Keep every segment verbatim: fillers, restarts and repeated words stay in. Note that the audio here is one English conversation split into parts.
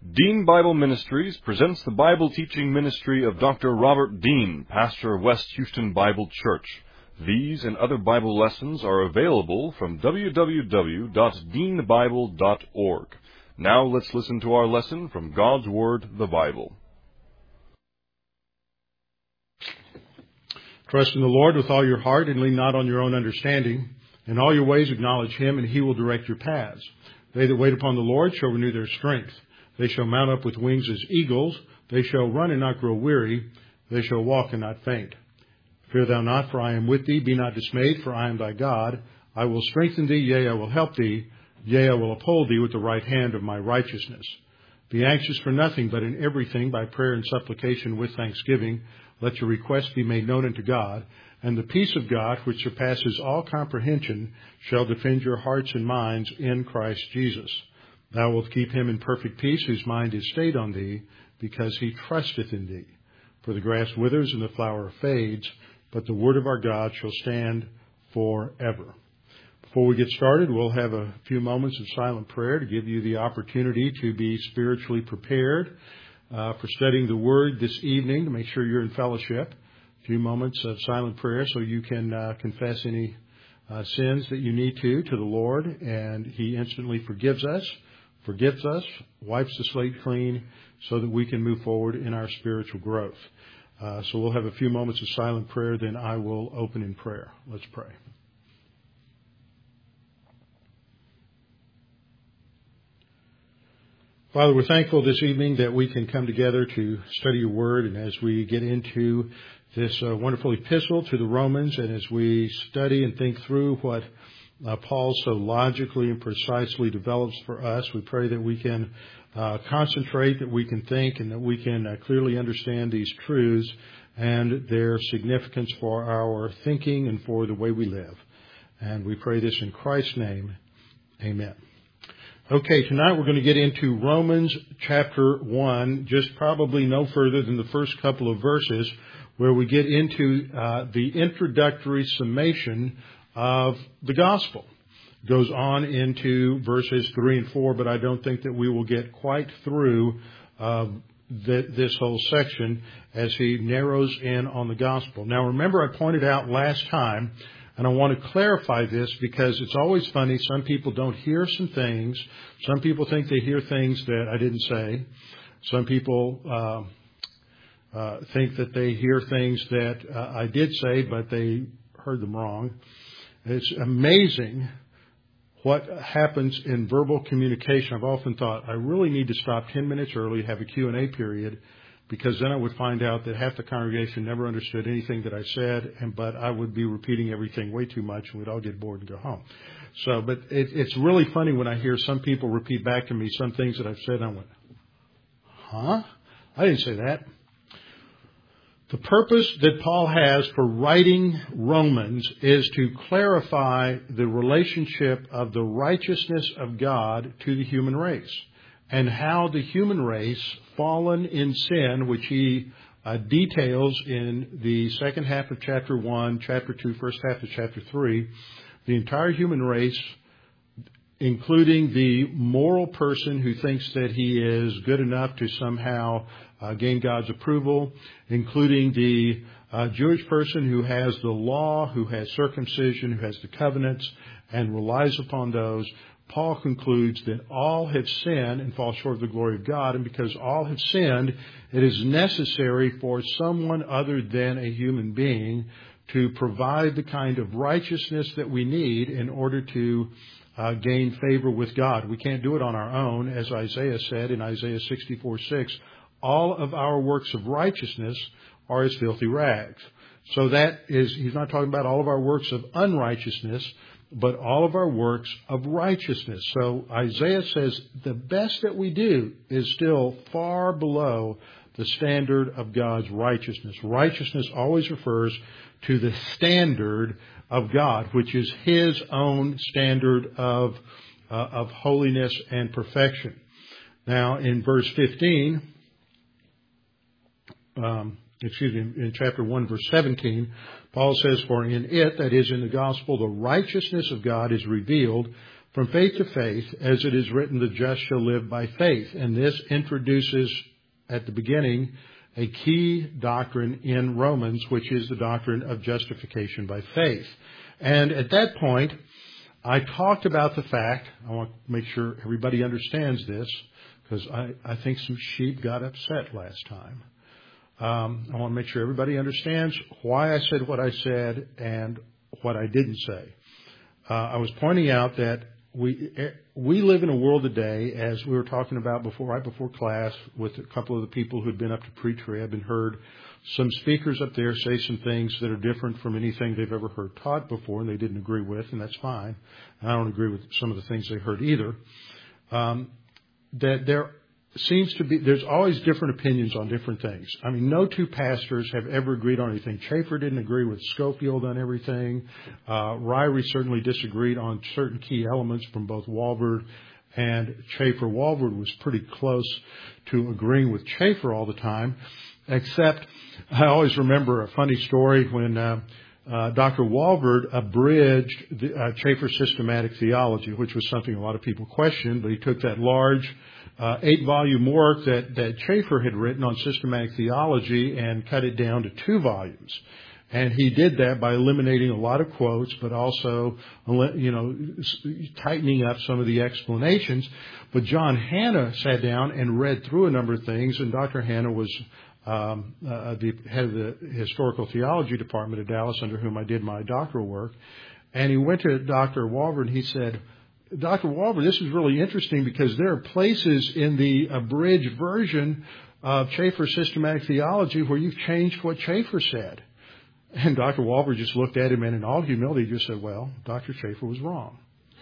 Dean Bible Ministries presents the Bible teaching ministry of Doctor Robert Dean, pastor of West Houston Bible Church. These and other Bible lessons are available from w w w dot dean bible dot org. Now let's listen to our lesson from God's Word, the Bible. Trust in the Lord with all your heart and lean not on your own understanding. In all your ways acknowledge Him, and He will direct your paths. They that wait upon the Lord shall renew their strength. They shall mount up with wings as eagles. They shall run and not grow weary. They shall walk and not faint. Fear thou not, for I am with thee. Be not dismayed, for I am thy God. I will strengthen thee, yea, I will help thee. Yea, I will uphold thee with the right hand of my righteousness. Be anxious for nothing, but in everything, by prayer and supplication with thanksgiving, let your requests be made known unto God. And the peace of God, which surpasses all comprehension, shall defend your hearts and minds in Christ Jesus. Thou wilt keep him in perfect peace, whose mind is stayed on thee, because he trusteth in thee. For the grass withers and the flower fades, but the word of our God shall stand forever. Before we get started, we'll have a few moments of silent prayer to give you the opportunity to be spiritually prepared uh, for studying the Word this evening, to make sure you're in fellowship. A few moments of silent prayer so you can uh, confess any uh, sins that you need to to the Lord, and He instantly forgives us. forgives us, wipes the slate clean, so that we can move forward in our spiritual growth. Uh, so we'll have a few moments of silent prayer, then I will open in prayer. Let's pray. Father, we're thankful this evening that we can come together to study your word, and as we get into this uh, wonderful epistle to the Romans, and as we study and think through what Uh, Paul so logically and precisely develops for us, we pray that we can uh, concentrate, that we can think, and that we can uh, clearly understand these truths and their significance for our thinking and for the way we live. And we pray this in Christ's name. Amen. Okay, tonight we're going to get into Romans chapter one, just probably no further than the first couple of verses, where we get into uh, the introductory summation of the gospel. It goes on into verses three and four, but I don't think that we will get quite through uh, th- this whole section as he narrows in on the gospel. Now, remember, I pointed out last time, and I want to clarify this because it's always funny. Some people don't hear some things. Some people think they hear things that I didn't say. Some people uh, uh, think that they hear things that uh, I did say, but they heard them wrong. It's amazing what happens in verbal communication. I've often thought I really need to stop ten minutes early, have a Q and A period, because then I would find out that half the congregation never understood anything that I said, and but I would be repeating everything way too much, and we'd all get bored and go home. So, but it, it's really funny when I hear some people repeat back to me some things that I've said, and I went, huh? I didn't say that. The purpose that Paul has for writing Romans is to clarify the relationship of the righteousness of God to the human race, and how the human race, fallen in sin, which he uh, details in the second half of chapter one, chapter two, first half of chapter three, the entire human race, including the moral person who thinks that he is good enough to somehow uh, gain God's approval, including the uh, Jewish person who has the law, who has circumcision, who has the covenants, and relies upon those. Paul concludes that all have sinned and fall short of the glory of God, and because all have sinned, it is necessary for someone other than a human being to provide the kind of righteousness that we need in order to Uh, gain favor with God. We can't do it on our own. As Isaiah said in Isaiah sixty-four six, all of our works of righteousness are as filthy rags. So that is, he's not talking about all of our works of unrighteousness, but all of our works of righteousness. So Isaiah says the best that we do is still far below the standard of God's righteousness. Righteousness always refers to the standard of God, which is His own standard of uh, of holiness and perfection. Now, in verse fifteen, um, excuse me, in chapter one, verse seventeen, Paul says, "For in it, that is in the gospel, the righteousness of God is revealed from faith to faith, as it is written, the just shall live by faith. And this introduces at the beginning a key doctrine in Romans, which is the doctrine of justification by faith. And at that point, I talked about the fact, I want to make sure everybody understands this, because I, I think some sheep got upset last time. Um, I want to make sure everybody understands why I said what I said and what I didn't say. Uh, I was pointing out that we we live in a world today, as we were talking about before, right before class, with a couple of the people who'd been up to pre-trib and heard some speakers up there say some things that are different from anything they've ever heard taught before, and they didn't agree with, and that's fine. I don't agree with some of the things they heard either. Um, that there seems to be, there's always different opinions on different things. I mean, no two pastors have ever agreed on anything. Chafer didn't agree with Schofield on everything. Uh, Ryrie certainly disagreed on certain key elements from both Walvoord and Chafer. Walvoord was pretty close to agreeing with Chafer all the time, except I always remember a funny story when uh, uh, Doctor Walvoord abridged the, uh, Chafer's systematic theology, which was something a lot of people questioned, but he took that large Uh, eight-volume work that, that Chafer had written on systematic theology and cut it down to two volumes. And he did that by eliminating a lot of quotes, but also, you know, tightening up some of the explanations. But John Hanna sat down and read through a number of things, and Doctor Hanna was um, uh, the head of the historical theology department at Dallas, under whom I did my doctoral work. And he went to Doctor Walvoord and he said, Doctor Walvoord, this is really interesting because there are places in the abridged version of Chafer's systematic theology where you've changed what Chafer said. And Doctor Walvoord just looked at him and in all humility just said, well, Doctor Chafer was wrong.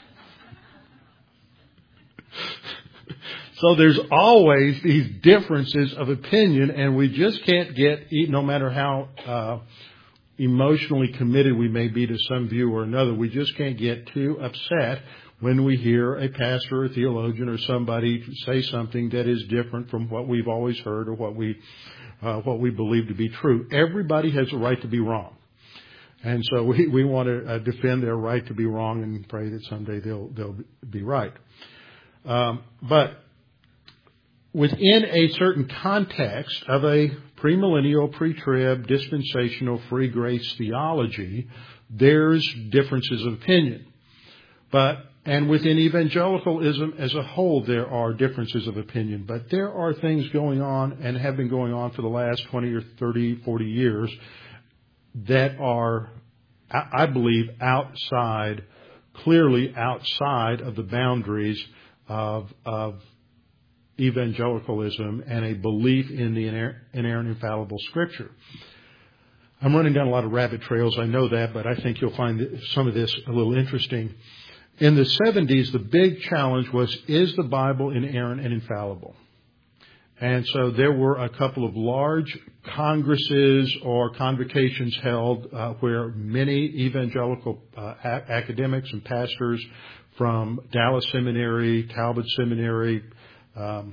So there's always these differences of opinion, and we just can't get, no matter how uh, emotionally committed we may be to some view or another, we just can't get too upset when we hear a pastor or theologian or somebody say something that is different from what we've always heard or what we uh, what we believe to be true. Everybody has a right to be wrong. And so we, we want to uh, defend their right to be wrong and pray that someday they'll they'll be right. Um, but within a certain context of a premillennial, pre-trib, dispensational, free grace theology, there's differences of opinion. But And within evangelicalism as a whole, there are differences of opinion. But there are things going on and have been going on for the last twenty or thirty, forty years that are, I believe, outside, clearly outside of the boundaries of, of evangelicalism and a belief in the inerrant, infallible Scripture. I'm running down a lot of rabbit trails, I know that, but I think you'll find some of this a little interesting. In the seventies, the big challenge was, is the Bible inerrant and infallible? And so there were a couple of large congresses or convocations held uh, where many evangelical uh, a- academics and pastors from Dallas Seminary, Talbot Seminary, um,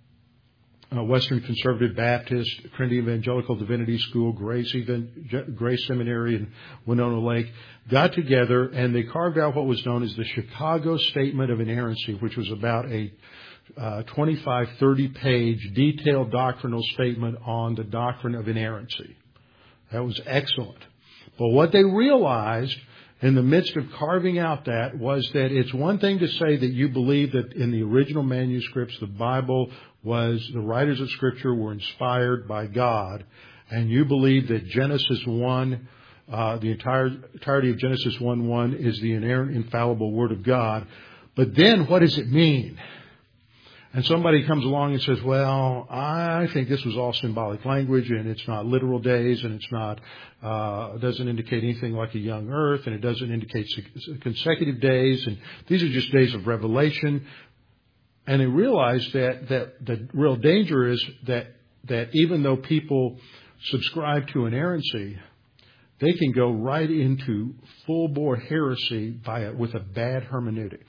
uh, Western Conservative Baptist, Trinity Evangelical Divinity School, Grace, Even- Grace Seminary in Winona Lake, got together and they carved out what was known as the Chicago Statement of Inerrancy, which was about a uh, twenty-five, thirty page detailed doctrinal statement on the doctrine of inerrancy. That was excellent. But what they realized in the midst of carving out that was that it's one thing to say that you believe that in the original manuscripts, the Bible was, the writers of Scripture were inspired by God, and you believe that Genesis one, uh, the entire entirety of Genesis one one is the inerrant, infallible Word of God. But then what does it mean? And somebody comes along and says, well, I think this was all symbolic language, and it's not literal days, and it's not, uh, doesn't indicate anything like a young earth, and it doesn't indicate consecutive days, and these are just days of revelation. And they realize that, that the real danger is that, that even though people subscribe to inerrancy, they can go right into full-bore heresy by a, with a bad hermeneutic.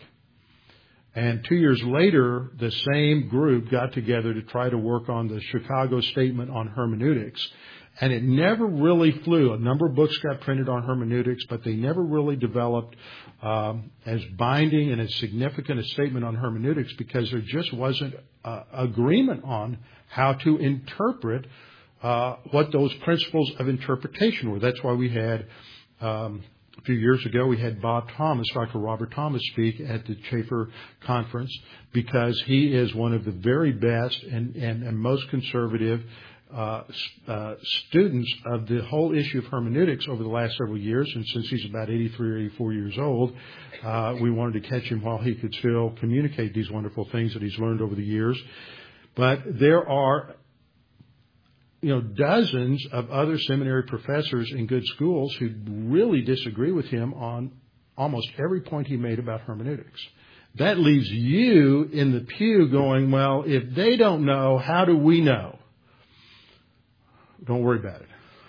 And two years later, the same group got together to try to work on the Chicago Statement on Hermeneutics. and it never really flew. A number of books got printed on hermeneutics, but they never really developed um, as binding and as significant a statement on hermeneutics because there just wasn't uh, agreement on how to interpret uh, what those principles of interpretation were. That's why we had, um, a few years ago, we had Bob Thomas, Doctor Robert Thomas, speak at the Chafer Conference because he is one of the very best and, and, and most conservative uh, uh, students of the whole issue of hermeneutics over the last several years. And since he's about eighty-three or eighty-four years old, uh, we wanted to catch him while he could still communicate these wonderful things that he's learned over the years. But there are, you know, dozens of other seminary professors in good schools who really disagree with him on almost every point he made about hermeneutics. That leaves you in the pew going, well, if they don't know, how do we know? Don't worry about it.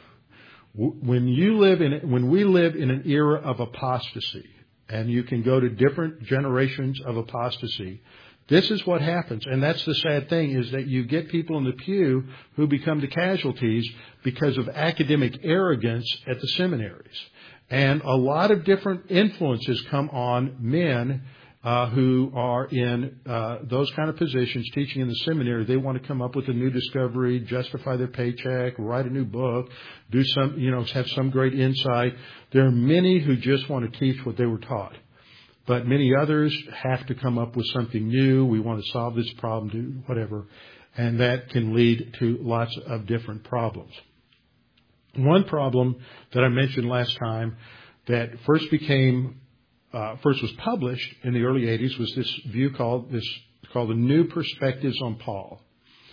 When you live in, when we live in an era of apostasy, and you can go to different generations of apostasy, this is what happens. And that's the sad thing, is that you get people in the pew who become the casualties because of academic arrogance at the seminaries. And a lot of different influences come on men uh, who are in uh, those kind of positions, teaching in the seminary. They want to come up with a new discovery, justify their paycheck, write a new book, do some, you know, have some great insight. There are many who just want to teach what they were taught. But many others have to come up with something new. We want to solve this problem, do whatever. And that can lead to lots of different problems. One problem that I mentioned last time that first became, uh, first was published in the early eighties was this view called this, called the New Perspectives on Paul.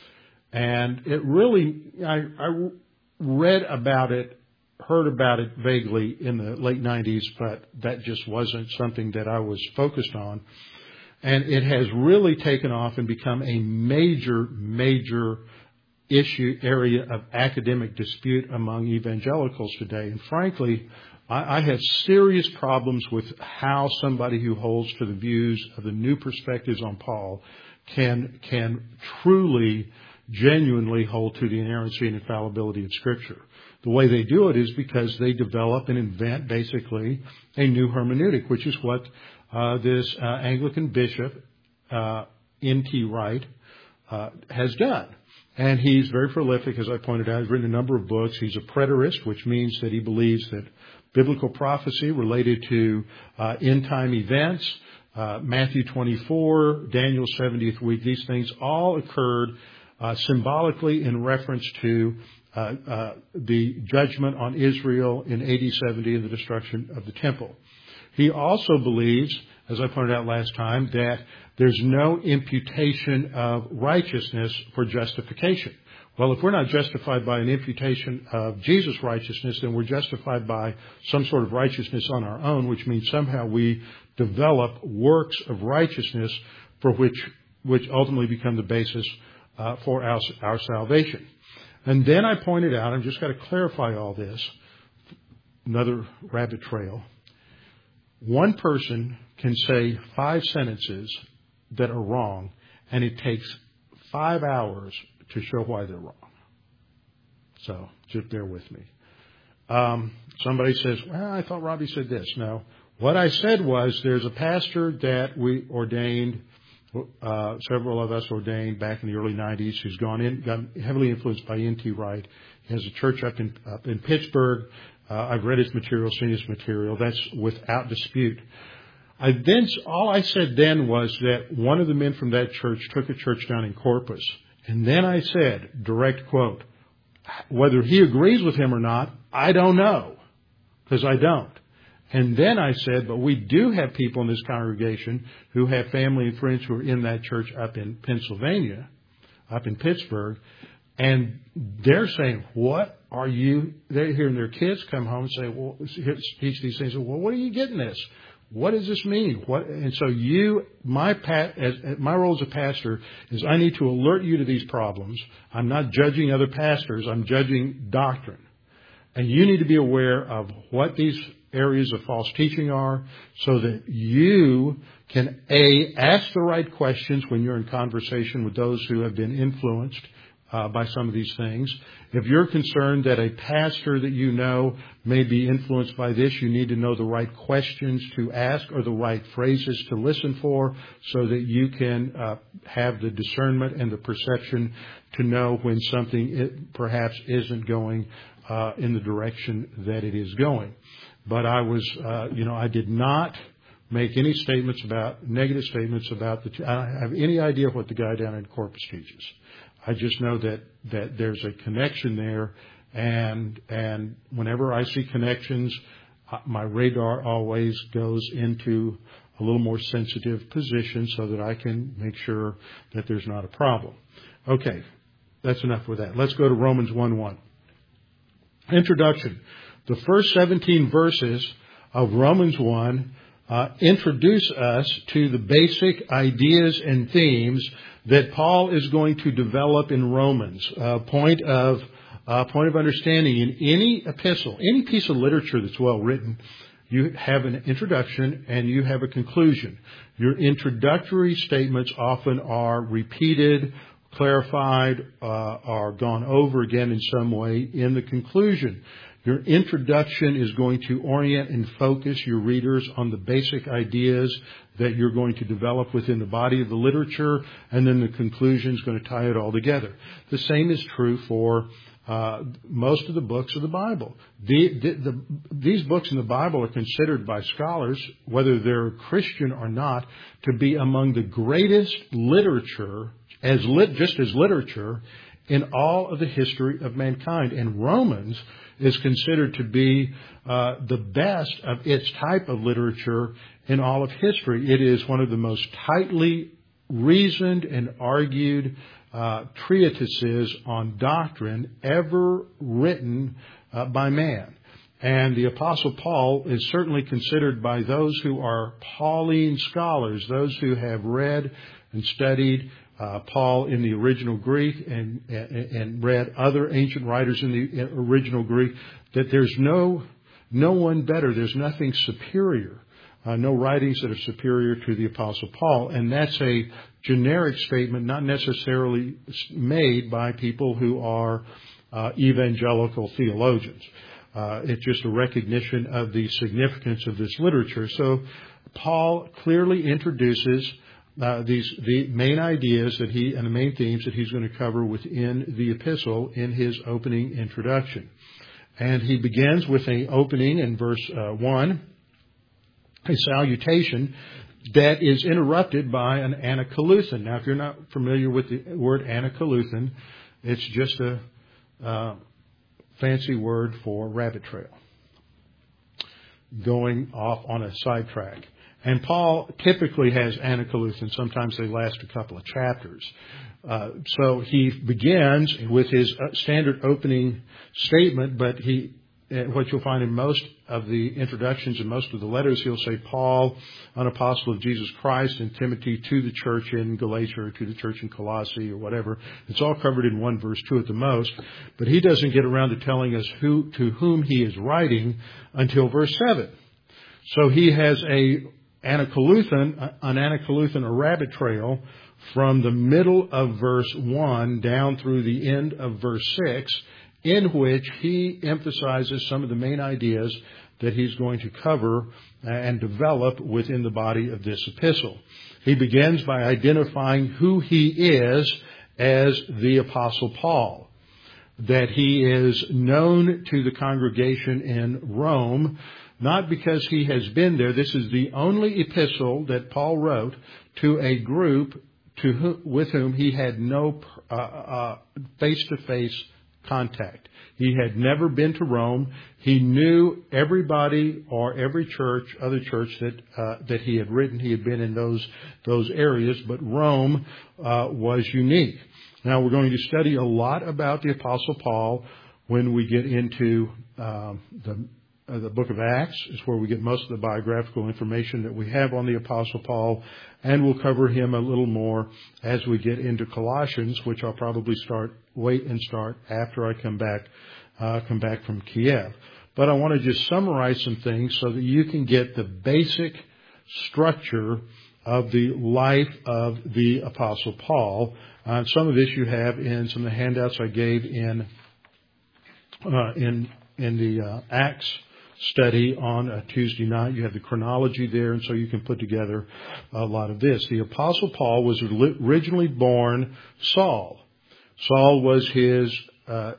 And it really, I, I read about it, heard about it vaguely in the late nineties, but that just wasn't something that I was focused on. And it has really taken off and become a major, major issue, area of academic dispute among evangelicals today. And frankly, I, I have serious problems with how somebody who holds to the views of the New Perspectives on Paul can, can truly, genuinely hold to the inerrancy and infallibility of Scripture. The way they do it is because they develop and invent basically a new hermeneutic, which is what uh, this uh, Anglican bishop, uh, N T Wright, uh, has done. And he's very prolific, as I pointed out. He's written a number of books. He's a preterist, which means that he believes that biblical prophecy related to uh, end-time events, uh, Matthew twenty-four, Daniel's seventieth week, these things all occurred uh, symbolically in reference to Uh, uh, the judgment on Israel in A D seventy and the destruction of the temple. He also believes, as I pointed out last time, that there's no imputation of righteousness for justification. Well, if we're not justified by an imputation of Jesus' righteousness, then we're justified by some sort of righteousness on our own, which means somehow we develop works of righteousness for which, which ultimately become the basis uh, for our, our salvation. And then I pointed out, I've just got to clarify all this, another rabbit trail. One person can say five sentences that are wrong, and it takes five hours to show why they're wrong. So just bear with me. Um, somebody says, well, I thought Robbie said this. No, what I said was there's a pastor that we ordained, Uh, several of us ordained back in the early nineties, who's gone in, got heavily influenced by N T Wright. He has a church up in, up in Pittsburgh. Uh, I've read his material, seen his material. That's without dispute. I then, all I said then was that one of the men from that church took a church down in Corpus. And then I said, direct quote, whether he agrees with him or not, I don't know, because I don't. And then I said, but we do have people in this congregation who have family and friends who are in that church up in Pennsylvania, up in Pittsburgh, and they're saying, what are you, they're hearing their kids come home and say, well, teach these things. Well, what are you getting this? What does this mean? What? And so you, my pa- as, my role as a pastor is I need to alert you to these problems. I'm not judging other pastors. I'm judging doctrine. And you need to be aware of what these areas of false teaching are so that you can, A, ask the right questions when you're in conversation with those who have been influenced Uh, by some of these things. If you're concerned that a pastor that you know may be influenced by this, you need to know the right questions to ask or the right phrases to listen for so that you can uh, have the discernment and the perception to know when something it perhaps isn't going uh, in the direction that it is going. But I was, uh, you know, I did not make any statements about, negative statements about the, I don't have any idea what the guy down in Corpus teaches. I just know that, that there's a connection there, and and whenever I see connections, my radar always goes into a little more sensitive position so that I can make sure that there's not a problem. Okay, that's enough with that. Let's go to Romans one one. Introduction. The first seventeen verses of Romans one uh, introduce us to the basic ideas and themes that Paul is going to develop in Romans. Uh, point of uh, point of understanding in any epistle, any piece of literature that's well written, you have an introduction and you have a conclusion. Your introductory statements often are repeated, clarified, uh, are gone over again in some way in the conclusion. Your introduction is going to orient and focus your readers on the basic ideas that you're going to develop within the body of the literature, and then the conclusion is going to tie it all together. The same is true for uh, most of the books of the Bible. The, the, the, these books in the Bible are considered by scholars, whether they're Christian or not, to be among the greatest literature, as lit, just as literature, in all of the history of mankind. And Romans is considered to be uh, the best of its type of literature in all of history. It is one of the most tightly reasoned and argued uh, treatises on doctrine ever written uh, by man. And the Apostle Paul is certainly considered by those who are Pauline scholars, those who have read and studied Uh, Paul in the original Greek and, and, and read other ancient writers in the original Greek, that there's no, no one better. There's nothing superior. Uh, no writings that are superior to the Apostle Paul. And that's a generic statement, not necessarily made by people who are uh, evangelical theologians. Uh, it's just a recognition of the significance of this literature. So Paul clearly introduces Uh, these the main ideas that he and the main themes that he's going to cover within the epistle in his opening introduction. And he begins with an opening in verse uh, one, a salutation that is interrupted by an anakaluthen. Now, if you're not familiar with the word anakaluthen, it's just a uh, fancy word for rabbit trail, going off on a sidetrack. And Paul typically has anakaluthen. Sometimes they last a couple of chapters. Uh, so he begins with his standard opening statement, but he, what you'll find in most of the introductions and most of the letters, he'll say, Paul, an apostle of Jesus Christ, and Timothy to the church in Galatia or to the church in Colossae or whatever. It's all covered in one verse, two at the most. But he doesn't get around to telling us who to whom he is writing until verse seven. So he has a Anakaluthen, an anakaluthen, a rabbit trail from the middle of verse one down through the end of verse six, in which he emphasizes some of the main ideas that he's going to cover and develop within the body of this epistle. He begins by identifying who he is as the Apostle Paul, that he is known to the congregation in Rome, not because he has been there. This is the only epistle that Paul wrote to a group to who, with whom he had no uh, uh, face-to-face contact. He had never been to Rome. He knew everybody or every church, other church that uh, that he had written. He had been in those those areas, but Rome uh, was unique. Now we're going to study a lot about the Apostle Paul when we get into um, the Uh, the book of Acts is where we get most of the biographical information that we have on the Apostle Paul, and we'll cover him a little more as we get into Colossians, which I'll probably start, wait and start after I come back, uh, come back from Kiev. But I want to just summarize some things so that you can get the basic structure of the life of the Apostle Paul. Uh, some of this you have in some of the handouts I gave in uh, in in the uh, Acts study on a Tuesday night. You have the chronology there, and so you can put together a lot of this. The Apostle Paul was originally born Saul. Saul was his uh,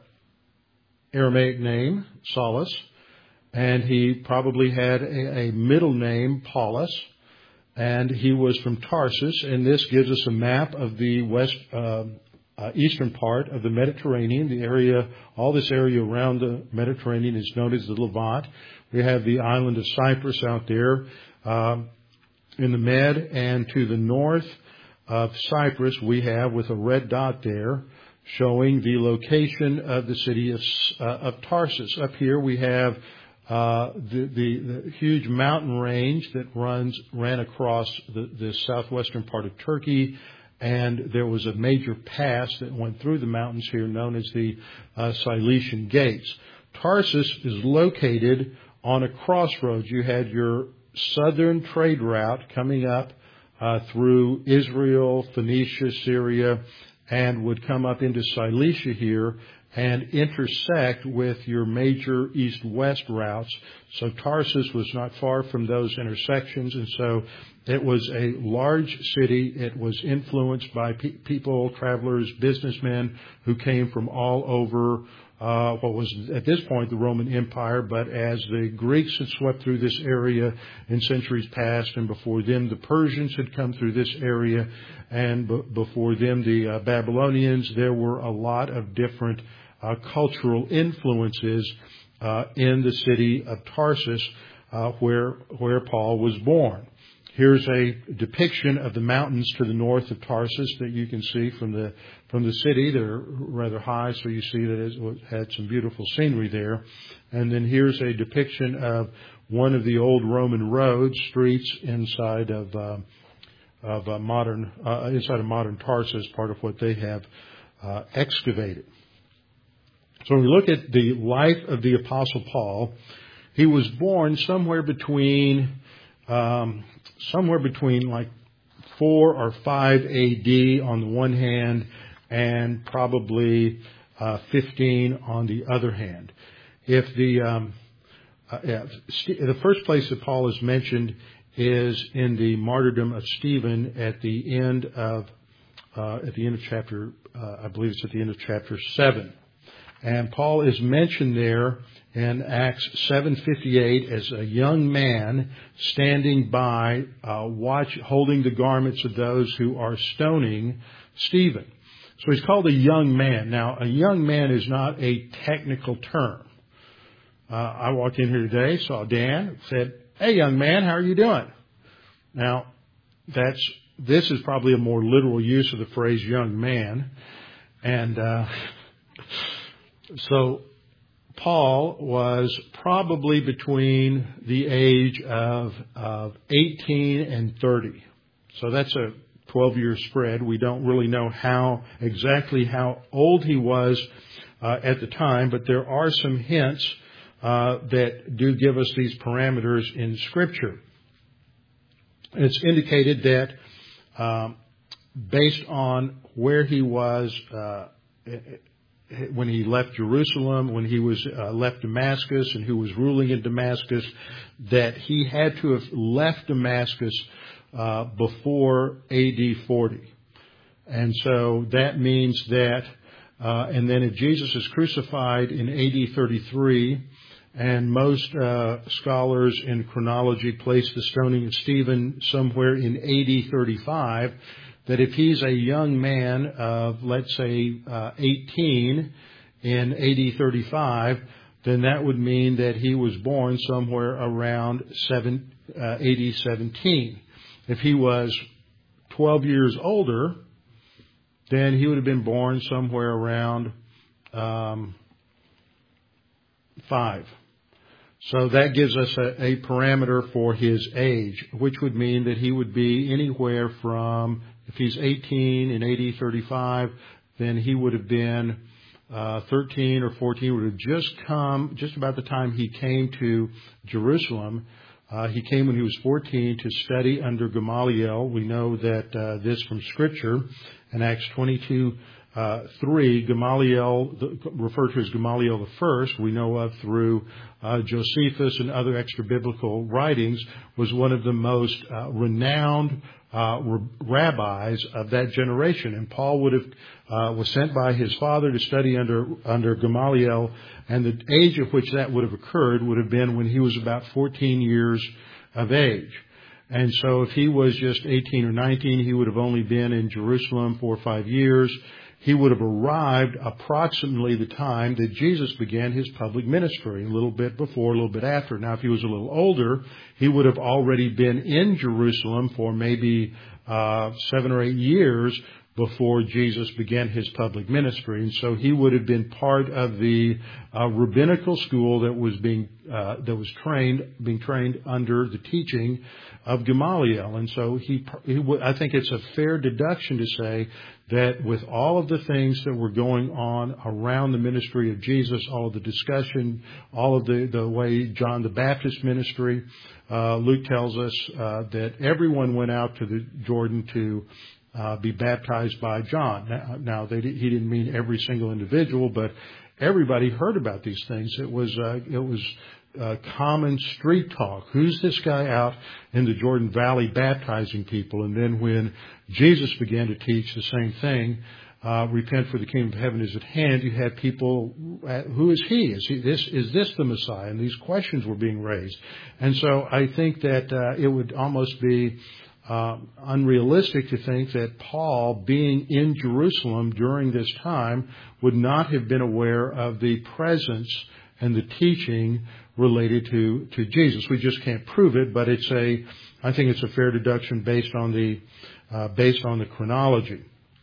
Aramaic name, Saulus, and he probably had a, a middle name, Paulus, and he was from Tarsus, and this gives us a map of the west uh, uh, eastern part of the Mediterranean. The area, all this area around the Mediterranean is known as the Levant. We have the island of Cyprus out there um, in the Med, and to the north of Cyprus we have, with a red dot there, showing the location of the city of, uh, of Tarsus. Up here we have uh, the, the, the huge mountain range that runs ran across the, the southwestern part of Turkey, and there was a major pass that went through the mountains here known as the uh, Cilician Gates. Tarsus is located on a crossroads. You had your southern trade route coming up uh, through Israel, Phoenicia, Syria, and would come up into Cilicia here and intersect with your major east-west routes. So Tarsus was not far from those intersections, and so it was a large city. It was influenced by pe- people, travelers, businessmen who came from all over uh, what was at this point the Roman Empire, but as the Greeks had swept through this area in centuries past, and before them the Persians had come through this area, and b- before them the uh, Babylonians, there were a lot of different uh, cultural influences uh, in the city of Tarsus, uh, where where Paul was born. Here's a depiction of the mountains to the north of Tarsus that you can see from the from the city. They're rather high, so you see that it had some beautiful scenery there. And then here's a depiction of one of the old Roman roads, streets inside of uh, of uh, modern uh, inside of modern Tarsus, part of what they have uh, excavated. So when we look at the life of the Apostle Paul, he was born somewhere between um, somewhere between like four or five A D on the one hand, and probably uh, fifteen on the other hand. If the um, uh, yeah, the first place that Paul is mentioned is in the martyrdom of Stephen at the end of uh, at the end of chapter uh, I believe it's at the end of chapter seven. And Paul is mentioned there in Acts seven fifty-eight as a young man standing by, uh, watch, holding the garments of those who are stoning Stephen. So he's called a young man. Now, a young man is not a technical term. Uh, I walked in here today, saw Dan, said, "Hey, young man, how are you doing?" Now, that's this is probably a more literal use of the phrase young man. And uh So Paul was probably between the age of, of eighteen and thirty. So that's a twelve-year spread. We don't really know how exactly how old he was uh, at the time, but there are some hints uh, that do give us these parameters in Scripture. It's indicated that um, based on where he was uh, when he left Jerusalem, when he was uh, left Damascus and who was ruling in Damascus, that he had to have left Damascus uh, before A D forty. And so that means that, uh, and then if Jesus is crucified in A D thirty-three, and most uh, scholars in chronology place the stoning of Stephen somewhere in A D thirty-five, that if he's a young man of, let's say, uh, eighteen in A D thirty-five, then that would mean that he was born somewhere around seven, uh, A D seventeen. If he was twelve years older, then he would have been born somewhere around um, five. So that gives us a, a parameter for his age, which would mean that he would be anywhere from, if he's eighteen in A D thirty-five, then he would have been uh, thirteen or fourteen, would have just come, just about the time he came to Jerusalem, Uh, he came when he was fourteen to study under Gamaliel. We know that uh, this from Scripture in Acts twenty-two, uh, three. Gamaliel, the, referred to as Gamaliel the First, we know of through uh, Josephus and other extra biblical writings, was one of the most uh, renowned uh, rabbis of that generation. And Paul would have uh, was sent by his father to study under under Gamaliel. And the age at which that would have occurred would have been when he was about fourteen years of age. And so if he was just eighteen or nineteen, he would have only been in Jerusalem four or five years. He would have arrived approximately the time that Jesus began his public ministry, a little bit before, a little bit after. Now, if he was a little older, he would have already been in Jerusalem for maybe uh seven or eight years before Jesus began his public ministry. And so he would have been part of the uh, rabbinical school that was being uh, that was trained being trained under the teaching of Gamaliel. And so he, he w- I think it's a fair deduction to say that with all of the things that were going on around the ministry of Jesus, all of the discussion, all of the, the way John the Baptist ministry, uh, Luke tells us uh, that everyone went out to the Jordan to Uh, be baptized by John. Now, now they, he didn't mean every single individual, but everybody heard about these things. It was uh, it was uh, common street talk. Who's this guy out in the Jordan Valley baptizing people? And then when Jesus began to teach the same thing, uh, repent for the kingdom of heaven is at hand, you had people, uh, who is he? Is he this? Is this the Messiah? And these questions were being raised. And so I think that uh, it would almost be Uh, unrealistic to think that Paul, being in Jerusalem during this time, would not have been aware of the presence and the teaching related to, to Jesus. We just can't prove it, but it's a, I think it's a fair deduction based on the, uh, based on the chronology.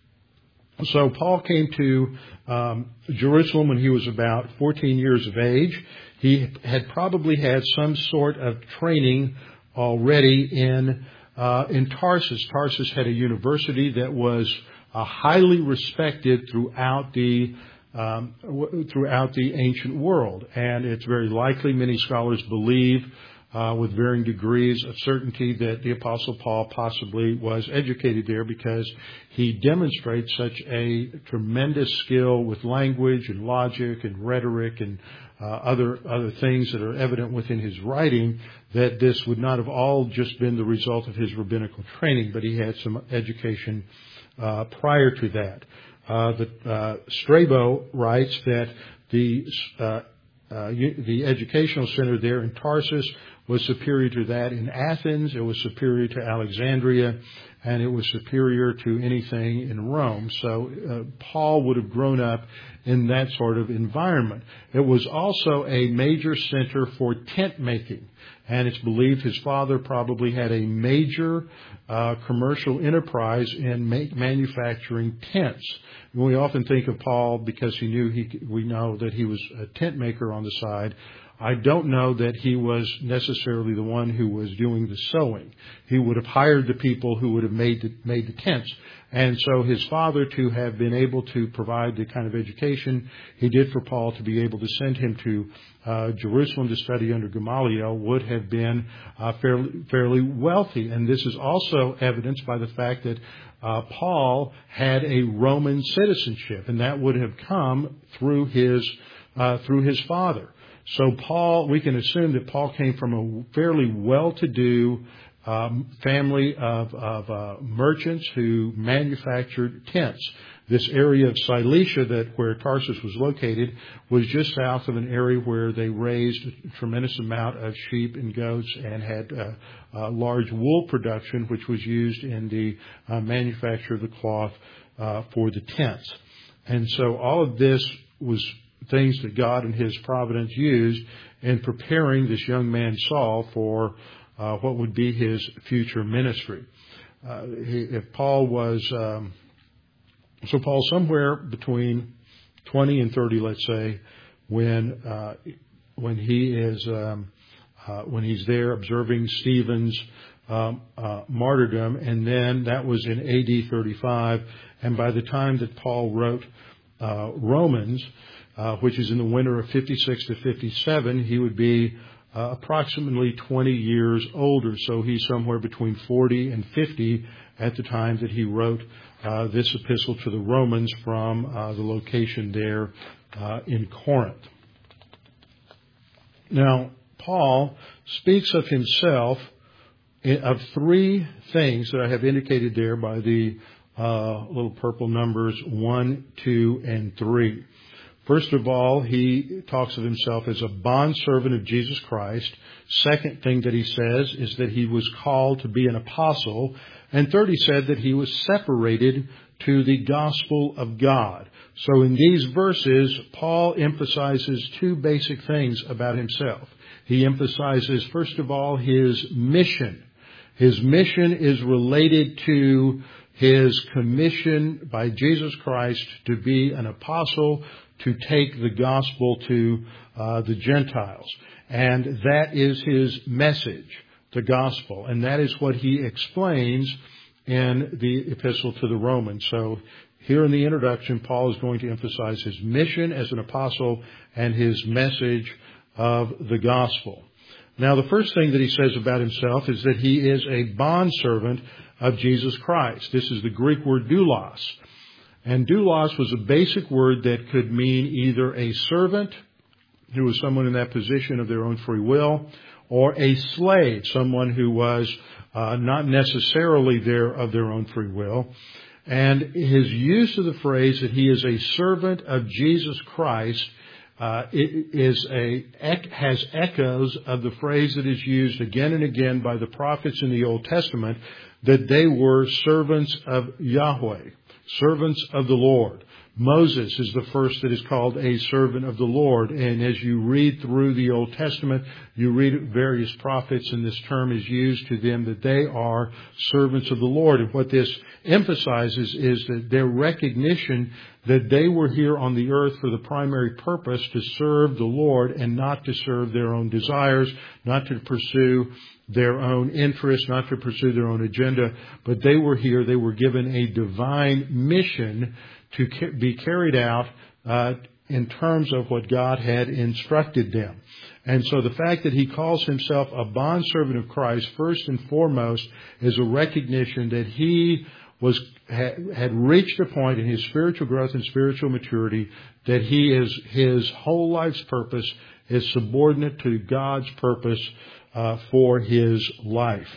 So Paul came to um, Jerusalem when he was about fourteen years of age. He had probably had some sort of training already in Uh, in Tarsus. Tarsus had a university that was uh, highly respected throughout the um, w- throughout the ancient world, and it's very likely, many scholars believe, uh, with varying degrees of certainty, that the Apostle Paul possibly was educated there because he demonstrates such a tremendous skill with language and logic and rhetoric and uh, other other things that are evident within his writing, that this would not have all just been the result of his rabbinical training, but he had some education uh, prior to that. Uh, the, uh, Strabo writes that the uh, uh, the educational center there in Tarsus was superior to that in Athens, it was superior to Alexandria, and it was superior to anything in Rome. So uh, Paul would have grown up in that sort of environment. It was also a major center for tent making. And it's believed his father probably had a major uh, commercial enterprise in make, manufacturing tents. We often think of Paul because he knew he. We know that he was a tent maker on the side. I don't know that he was necessarily the one who was doing the sewing. He would have hired the people who would have made the, made the tents. And so his father, to have been able to provide the kind of education he did for Paul, to be able to send him to uh, Jerusalem to study under Gamaliel, would have been uh, fairly, fairly wealthy. And this is also evidenced by the fact that uh, Paul had a Roman citizenship, and that would have come through his uh, through his father. So Paul, we can assume that Paul came from a fairly well-to-do um, family of, of uh, merchants who manufactured tents. This area of Cilicia, that where Tarsus was located, was just south of an area where they raised a tremendous amount of sheep and goats and had uh, uh, large wool production, which was used in the uh, manufacture of the cloth uh, for the tents. And so all of this was things that God in his providence used in preparing this young man Saul for uh, what would be his future ministry. Uh, he, if Paul was, um, so Paul somewhere between twenty and thirty, let's say, when uh, when he is um, uh, when he's there observing Stephen's um, uh, martyrdom, and then that was in A D thirty-five, and by the time that Paul wrote uh, Romans, Uh, which is in the winter of fifty-six to fifty-seven, he would be uh, approximately twenty years older. So he's somewhere between forty and fifty at the time that he wrote uh, this epistle to the Romans from uh, the location there uh, in Corinth. Now, Paul speaks of himself of three things that I have indicated there by the uh, little purple numbers one, two, and three. First of all, he talks of himself as a bondservant of Jesus Christ. Second thing that he says is that he was called to be an apostle. And third, he said that he was separated to the gospel of God. So in these verses, Paul emphasizes two basic things about himself. He emphasizes, first of all, his mission. His mission is related to his commission by Jesus Christ to be an apostle, to take the gospel to uh, the Gentiles. And that is his message, the gospel. And that is what he explains in the epistle to the Romans. So here in the introduction, Paul is going to emphasize his mission as an apostle and his message of the gospel. Now, the first thing that he says about himself is that he is a bondservant of Jesus Christ. This is the Greek word doulos. And doulos was a basic word that could mean either a servant, who was someone in that position of their own free will, or a slave, someone who was uh, not necessarily there of their own free will. And his use of the phrase that he is a servant of Jesus Christ uh, it is a has echoes of the phrase that is used again and again by the prophets in the Old Testament, that they were servants of Yahweh, servants of the Lord. Moses is the first that is called a servant of the Lord. And as you read through the Old Testament, you read various prophets, and this term is used to them that they are servants of the Lord. And what this emphasizes is that their recognition that they were here on the earth for the primary purpose to serve the Lord and not to serve their own desires, not to pursue their own interests, not to pursue their own agenda, but they were here, they were given a divine mission to be carried out uh, in terms of what God had instructed them. And so the fact that he calls himself a bondservant of Christ, first and foremost, is a recognition that he was had reached a point in his spiritual growth and spiritual maturity that he is his whole life's purpose is subordinate to God's purpose uh, for his life.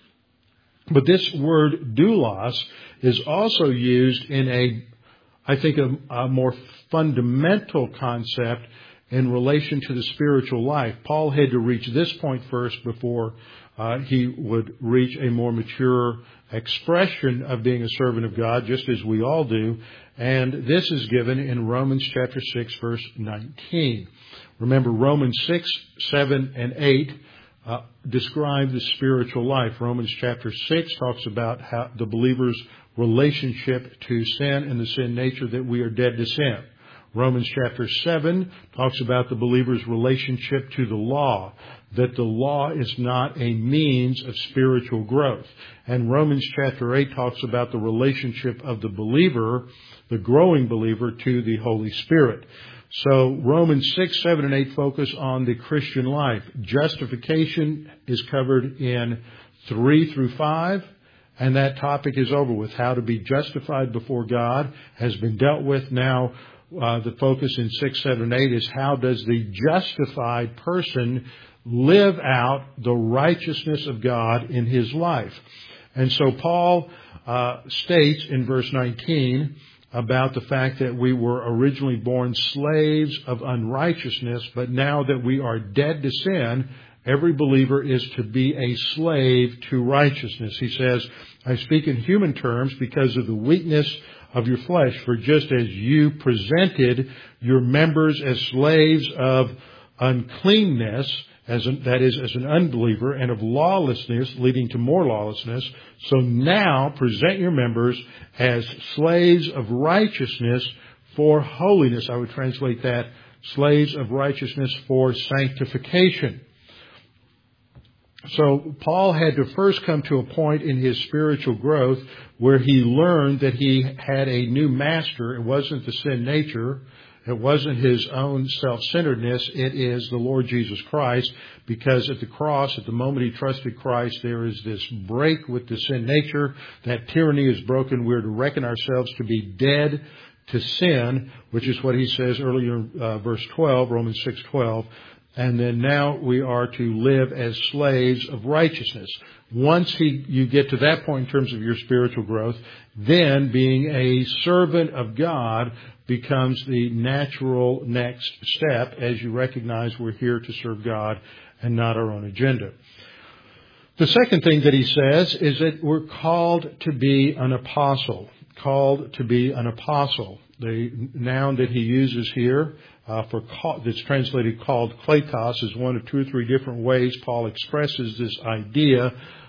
But this word doulos is also used in a I think a, a more fundamental concept in relation to the spiritual life. Paul had to reach this point first before uh, he would reach a more mature expression of being a servant of God, just as we all do. And this is given in Romans chapter six, verse nineteen. Remember, Romans six, seven, and eight uh, describe the spiritual life. Romans chapter six talks about how the believer's relationship to sin and the sin nature, that we are dead to sin. Romans chapter seven talks about the believer's relationship to the law, that the law is not a means of spiritual growth. And Romans chapter eight talks about the relationship of the believer, the growing believer, to the Holy Spirit. So Romans six, seven, and eight focus on the Christian life. Justification is covered in three through five. And that topic is over with. How to be justified before God has been dealt with. Now, uh, the focus in six, seven, and eight is how does the justified person live out the righteousness of God in his life. And so Paul uh, states in verse nineteen about the fact that we were originally born slaves of unrighteousness, but now that we are dead to sin, every believer is to be a slave to righteousness. He says, I speak in human terms because of the weakness of your flesh. For just as you presented your members as slaves of uncleanness, as an, that is, as an unbeliever, and of lawlessness leading to more lawlessness, so now present your members as slaves of righteousness for holiness. I would translate that, slaves of righteousness for sanctification. So Paul had to first come to a point in his spiritual growth where he learned that he had a new master. It wasn't the sin nature. It wasn't his own self-centeredness. It is the Lord Jesus Christ, because at the cross, at the moment he trusted Christ, there is this break with the sin nature. That tyranny is broken. We're to reckon ourselves to be dead to sin, which is what he says earlier in uh, verse twelve, Romans six twelve. And then now we are to live as slaves of righteousness. Once he, you get to that point in terms of your spiritual growth, then being a servant of God becomes the natural next step, as you recognize we're here to serve God and not our own agenda. The second thing that he says is that we're called to be an apostle. Called to be an apostle. The noun that he uses here uh, for call, that's translated called kletos is one of two or three different ways Paul expresses this idea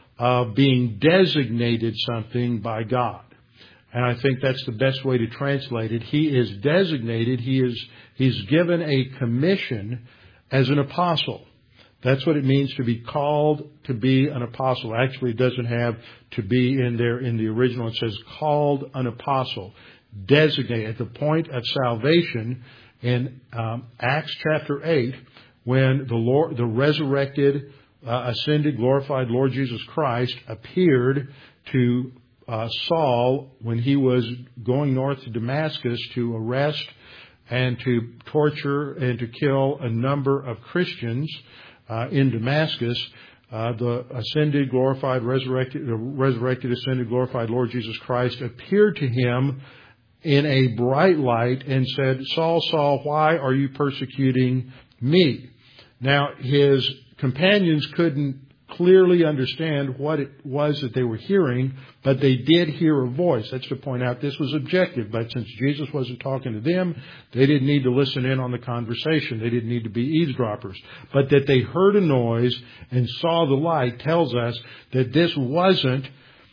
of being designated something by God. And I think that's the best way to translate it. He is designated. He is he's given a commission as an apostle. That's what it means to be called to be an apostle. Actually, it doesn't have to be in there in the original. It says called an apostle. Designated at the point of salvation in um, Acts chapter eight, when the Lord, the resurrected, uh, ascended, glorified Lord Jesus Christ appeared to uh, Saul when he was going north to Damascus to arrest and to torture and to kill a number of Christians uh, in Damascus. Uh, the ascended, glorified, resurrected, the resurrected, ascended, glorified Lord Jesus Christ appeared to him in a bright light and said, Saul, Saul, why are you persecuting me? Now, his companions couldn't clearly understand what it was that they were hearing, but they did hear a voice. That's to point out this was objective, but since Jesus wasn't talking to them, they didn't need to listen in on the conversation. They didn't need to be eavesdroppers. But that they heard a noise and saw the light tells us that this wasn't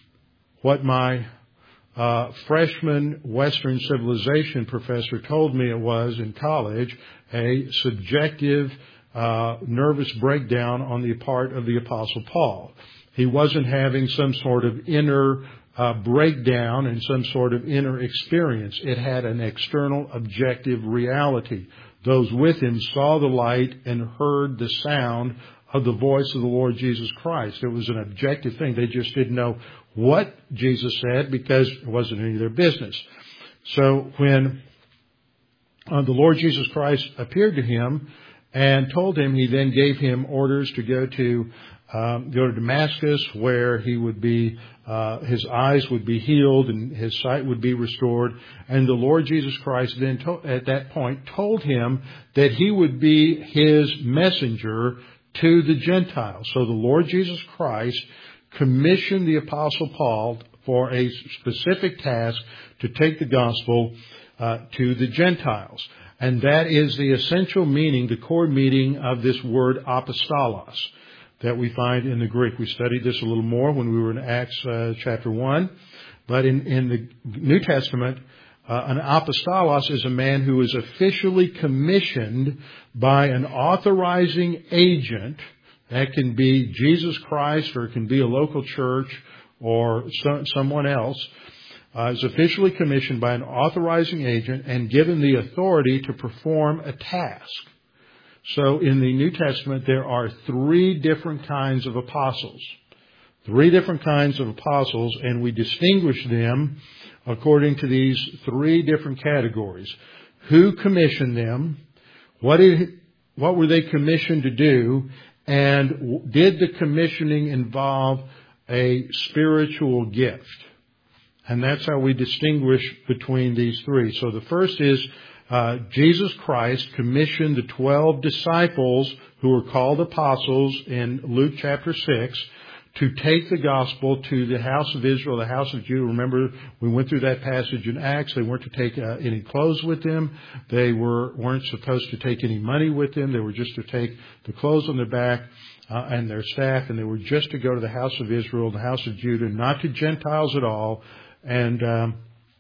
what my Uh, freshman Western civilization professor told me it was in college, a subjective uh, nervous breakdown on the part of the Apostle Paul. He wasn't having some sort of inner uh, breakdown and some sort of inner experience. It had an external objective reality. Those with him saw the light and heard the sound of the voice of the Lord Jesus Christ. It was an objective thing. They just didn't know what Jesus said because it wasn't any of their business. So when uh, the Lord Jesus Christ appeared to him and told him, he then gave him orders to go to um, go to Damascus, where he would be, uh, his eyes would be healed and his sight would be restored. And the Lord Jesus Christ then, to- at that point, told him that he would be his messenger to the Gentiles. So the Lord Jesus Christ commissioned the Apostle Paul for a specific task to take the gospel uh, to the Gentiles. And that is the essential meaning, the core meaning of this word apostolos that we find in the Greek. We studied this a little more when we were in Acts uh, chapter one. But in, in the New Testament, uh, an apostolos is a man who is officially commissioned by an authorizing agent. That can be Jesus Christ, or it can be a local church or so, someone else. Uh, is officially commissioned by an authorizing agent and given the authority to perform a task. So in the New Testament, there are three different kinds of apostles. Three different kinds of apostles, and we distinguish them according to these three different categories. Who commissioned them? What did, what were they commissioned to do? And did the commissioning involve a spiritual gift? And that's how we distinguish between these three. So the first is uh, Jesus Christ commissioned the twelve disciples who were called apostles in Luke chapter six to take the gospel to the house of Israel, the house of Judah. Remember, we went through that passage in Acts. They weren't to take uh, any clothes with them. They were, weren't supposed to take any money with them. They were just to take the clothes on their back uh, and their staff, and they were just to go to the house of Israel, the house of Judah, not to Gentiles at all. And um,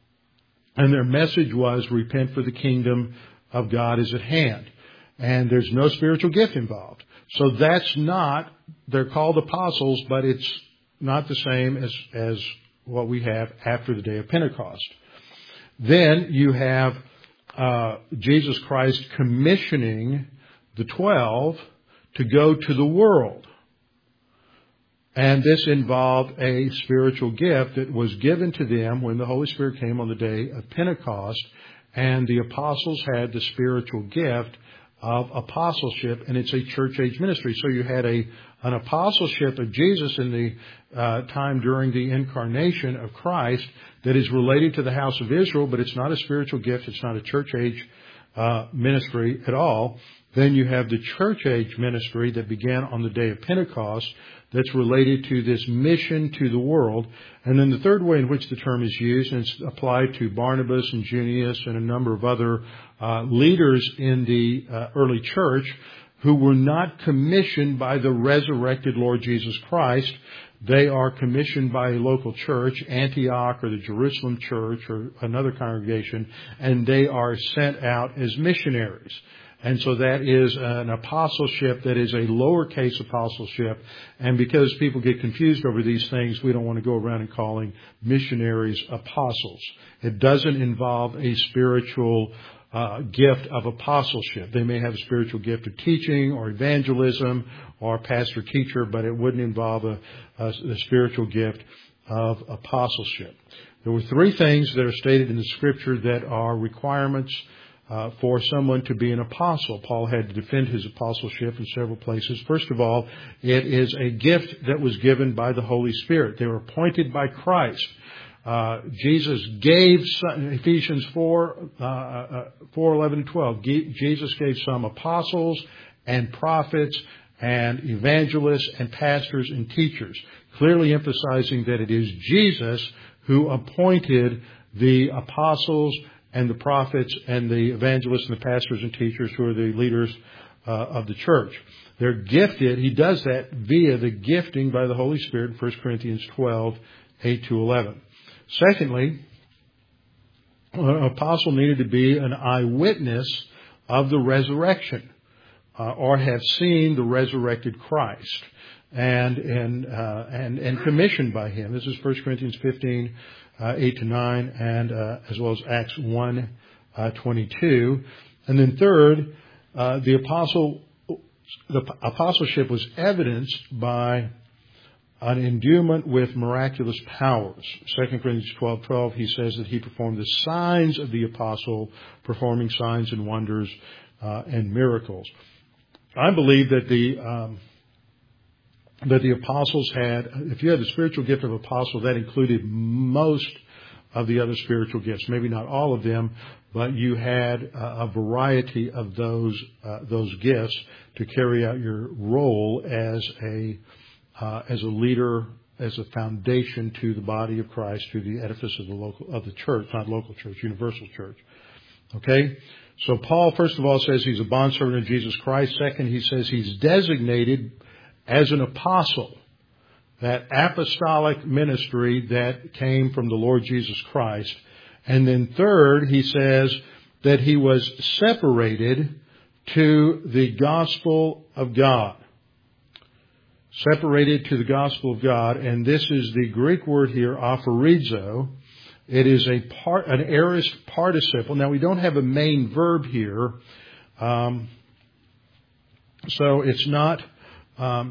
and their message was, repent, for the kingdom of God is at hand. And there's no spiritual gift involved. So that's not, they're called apostles, but it's not the same as, as what we have after the day of Pentecost. Then you have uh, Jesus Christ commissioning the twelve to go to the world. And this involved a spiritual gift that was given to them when the Holy Spirit came on the day of Pentecost. And the apostles had the spiritual gift of apostleship, and it's a church age ministry. So you had a an apostleship of Jesus in the uh, time during the incarnation of Christ that is related to the house of Israel, but it's not a spiritual gift. It's not a church age uh, ministry at all. Then you have the church age ministry that began on the day of Pentecost that's related to this mission to the world. And then the third way in which the term is used, and it's applied to Barnabas and Junius and a number of other uh, leaders in the uh, early church who were not commissioned by the resurrected Lord Jesus Christ. They are commissioned by a local church, Antioch or the Jerusalem church or another congregation, and they are sent out as missionaries. And so that is an apostleship that is a lowercase apostleship. And because people get confused over these things, we don't want to go around and calling missionaries apostles. It doesn't involve a spiritual uh, gift of apostleship. They may have a spiritual gift of teaching or evangelism or pastor-teacher, but it wouldn't involve a, a, a spiritual gift of apostleship. There were three things that are stated in the Scripture that are requirements Uh, for someone to be an apostle. Paul had to defend his apostleship in several places. First of all, it is a gift that was given by the Holy Spirit. They were appointed by Christ. Uh, Jesus gave some, Ephesians four, uh, four, eleven, and twelve. Jesus gave some apostles and prophets and evangelists and pastors and teachers, clearly emphasizing that it is Jesus who appointed the apostles and the prophets and the evangelists and the pastors and teachers who are the leaders uh, of the church. They're gifted. He does that via the gifting by the Holy Spirit in First Corinthians twelve, eight to eleven. Secondly, an apostle needed to be an eyewitness of the resurrection uh, or have seen the resurrected Christ and and uh, and and commissioned by him. This is First Corinthians fifteen, Uh, eight to nine, and uh, as well as Acts one, uh, twenty-two. And then third, uh, the apostle, the apostleship was evidenced by an endowment with miraculous powers. Second Corinthians twelve, twelve, he says that he performed the signs of the apostle, performing signs and wonders uh, and miracles. I believe that the um, that the apostles had, if you had the spiritual gift of apostle, that included most of the other spiritual gifts. Maybe not all of them, but you had a variety of those uh, those gifts to carry out your role as a uh, as a leader, as a foundation to the body of Christ, to the edifice of the local of the church, not local church, universal church. Okay? So Paul, first of all, says he's a bondservant of Jesus Christ. Second, he says he's designated as an apostle, that apostolic ministry that came from the Lord Jesus Christ. And then third, he says that he was separated to the gospel of God. Separated to the gospel of God. And this is the Greek word here, aphorizo. It is a part, an aorist participle. Now, we don't have a main verb here. Um, so it's not... Um,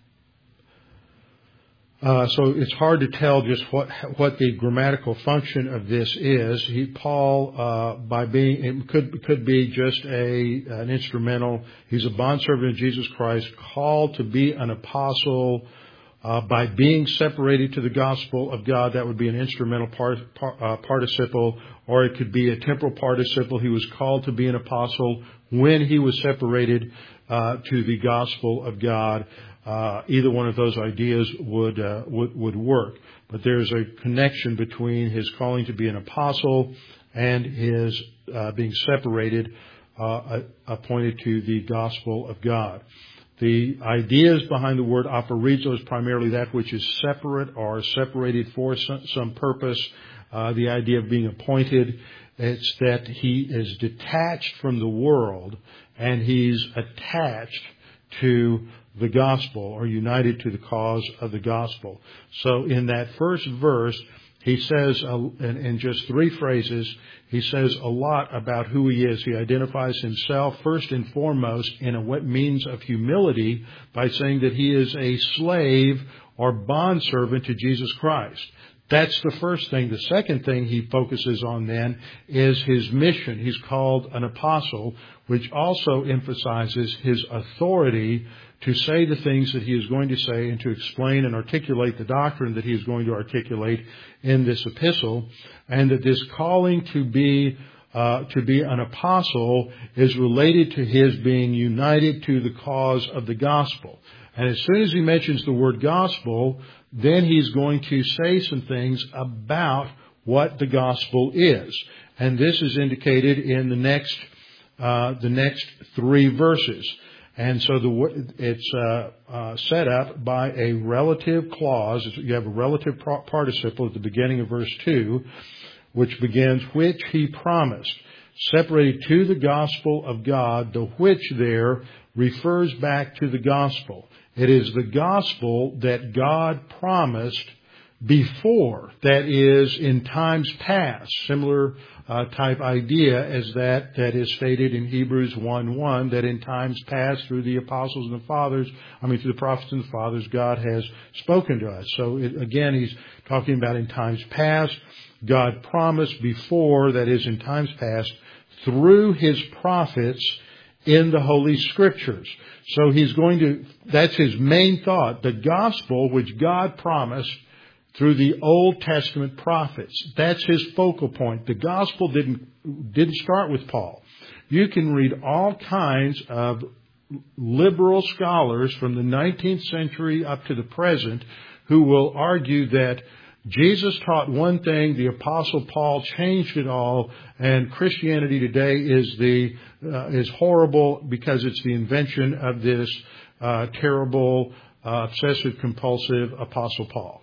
uh, so it's hard to tell just what what the grammatical function of this is. He, Paul, uh, by being, it could could be just a an instrumental. He's a bondservant of Jesus Christ, called to be an apostle uh, by being separated to the gospel of God. That would be an instrumental part, part, uh, participle, or it could be a temporal participle. He was called to be an apostle when he was separated uh, to the gospel of God. Uh, either one of those ideas would, uh, would would work, but there's a connection between his calling to be an apostle and his uh, being separated, uh, appointed to the gospel of God. The ideas behind the word aphorizo is primarily that which is separate or separated for some, some purpose. Uh, the idea of being appointed, it's that he is detached from the world and he's attached to the gospel, or united to the cause of the gospel. So in that first verse, he says, uh, in, in just three phrases, he says a lot about who he is. He identifies himself first and foremost in a what means of humility by saying that he is a slave or bondservant to Jesus Christ. That's the first thing. The second thing he focuses on then is his mission. He's called an apostle, which also emphasizes his authority to say the things that he is going to say and to explain and articulate the doctrine that he is going to articulate in this epistle. And that this calling to be uh, to be an apostle is related to his being united to the cause of the gospel. And as soon as he mentions the word gospel, then he's going to say some things about what the gospel is. And this is indicated in the next uh, the next three verses. And so the, it's uh, uh, set up by a relative clause. You have a relative participle at the beginning of verse two, which begins, which he promised, separated to the gospel of God. The which there refers back to the gospel. It is the gospel that God promised before, that is, in times past. Similar uh, type idea as that that is stated in Hebrews one one, that in times past through the apostles and the fathers, I mean through the prophets and the fathers, God has spoken to us. So it, again, he's talking about in times past. God promised before, that is, in times past, through his prophets in the Holy Scriptures. So he's going to, that's his main thought, the gospel which God promised through the Old Testament prophets. That's his focal point. The gospel didn't, didn't start with Paul. You can read all kinds of liberal scholars from the nineteenth century up to the present who will argue that Jesus taught one thing, the Apostle Paul changed it all, and Christianity today is the uh, is horrible because it's the invention of this uh, terrible, uh, obsessive-compulsive Apostle Paul.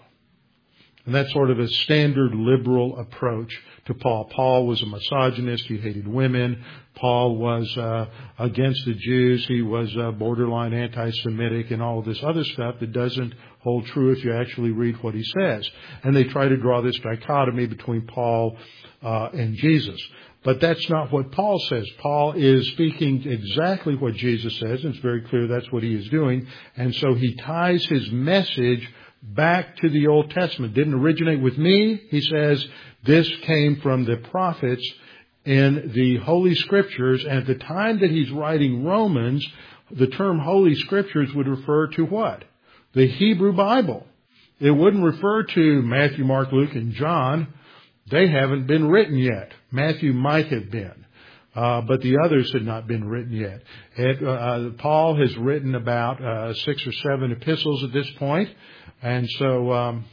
And that's sort of a standard liberal approach to Paul. Paul was a misogynist. He hated women. Paul was uh, against the Jews. He was uh, borderline anti-Semitic and all of this other stuff that doesn't hold true if you actually read what he says. And they try to draw this dichotomy between Paul uh, and Jesus. But that's not what Paul says. Paul is speaking exactly what Jesus says, and it's very clear that's what he is doing. And so he ties his message back to the Old Testament. Didn't originate with me. He says this came from the prophets in the Holy Scriptures. And at the time that he's writing Romans, the term Holy Scriptures would refer to what? The Hebrew Bible. It wouldn't refer to Matthew, Mark, Luke, and John. They haven't been written yet. Matthew might have been. Uh, but the others had not been written yet. It, uh, Paul has written about uh, six or seven epistles at this point. And so, um,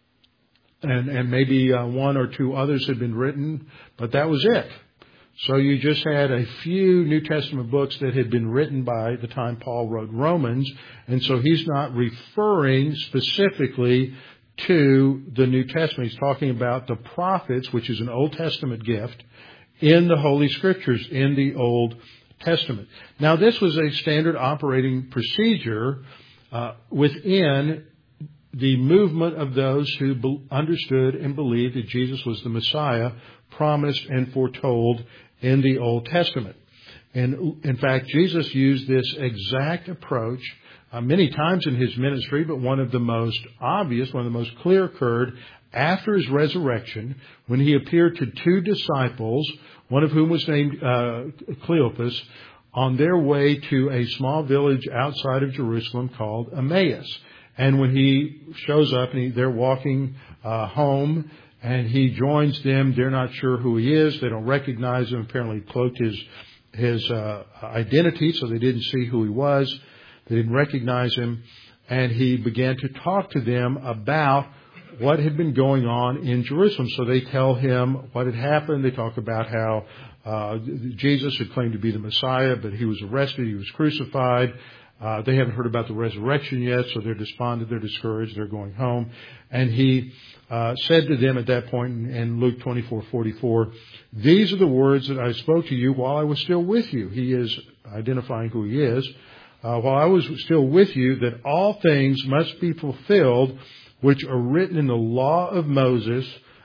and, and maybe uh, one or two others had been written, but that was it. So you just had a few New Testament books that had been written by the time Paul wrote Romans. And so he's not referring specifically to the New Testament. He's talking about the prophets, which is an Old Testament gift, in the Holy Scriptures, in the Old Testament. Now, this was a standard operating procedure uh, within the movement of those who be- understood and believed that Jesus was the Messiah promised and foretold in the Old Testament. And in fact, Jesus used this exact approach uh, many times in his ministry, but one of the most obvious, one of the most clear occurred after his resurrection when he appeared to two disciples, one of whom was named uh, Cleopas, on their way to a small village outside of Jerusalem called Emmaus. And when he shows up and he, they're walking uh, home and he joins them, they're not sure who he is. They don't recognize him. Apparently he cloaked his, his uh, identity so they didn't see who he was. They didn't recognize him. And he began to talk to them about what had been going on in Jerusalem. So they tell him what had happened. They talk about how uh, Jesus had claimed to be the Messiah, but he was arrested, he was crucified. Uh, they haven't heard about the resurrection yet, so they're despondent, they're discouraged, they're going home. And he uh, said to them at that point in, in Luke twenty-four forty-four, "These are the words that I spoke to you while I was still with you." He is identifying who he is. Uh, while I was still with you, that all things must be fulfilled which are written in the law of Moses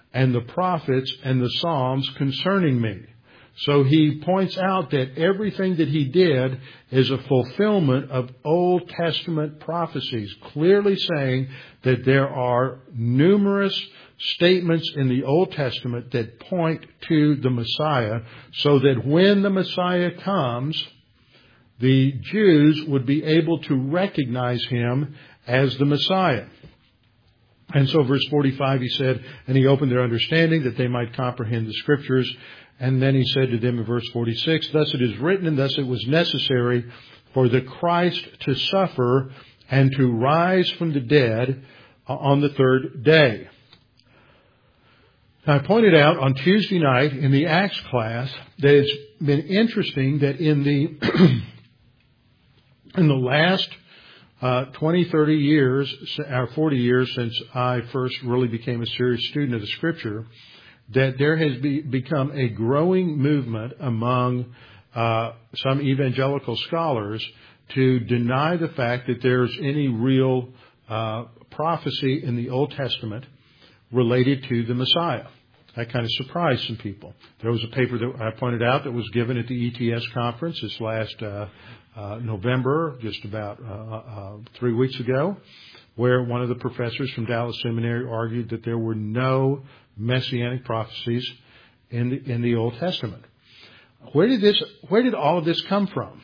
and the prophets and the Psalms concerning me. So he points out that everything that he did is a fulfillment of Old Testament prophecies, clearly saying that there are numerous statements in the Old Testament that point to the Messiah, so that when the Messiah comes, the Jews would be able to recognize him as the Messiah. And so verse forty-five, he said, and he opened their understanding that they might comprehend the Scriptures. And then he said to them in verse forty-six, thus it is written, and thus it was necessary for the Christ to suffer and to rise from the dead on the third day. Now, I pointed out on Tuesday night in the Acts class that it's been interesting that in the in the last uh, twenty, thirty years, or forty years since I first really became a serious student of the Scripture, that there has be, become a growing movement among uh, some evangelical scholars to deny the fact that there's any real uh, prophecy in the Old Testament related to the Messiah. That kind of surprised some people. There was a paper that I pointed out that was given at the E T S conference this last uh, uh, November, just about uh, uh, three weeks ago, where one of the professors from Dallas Seminary argued that there were no messianic prophecies in the, in the Old Testament. Where did this, where did all of this come from?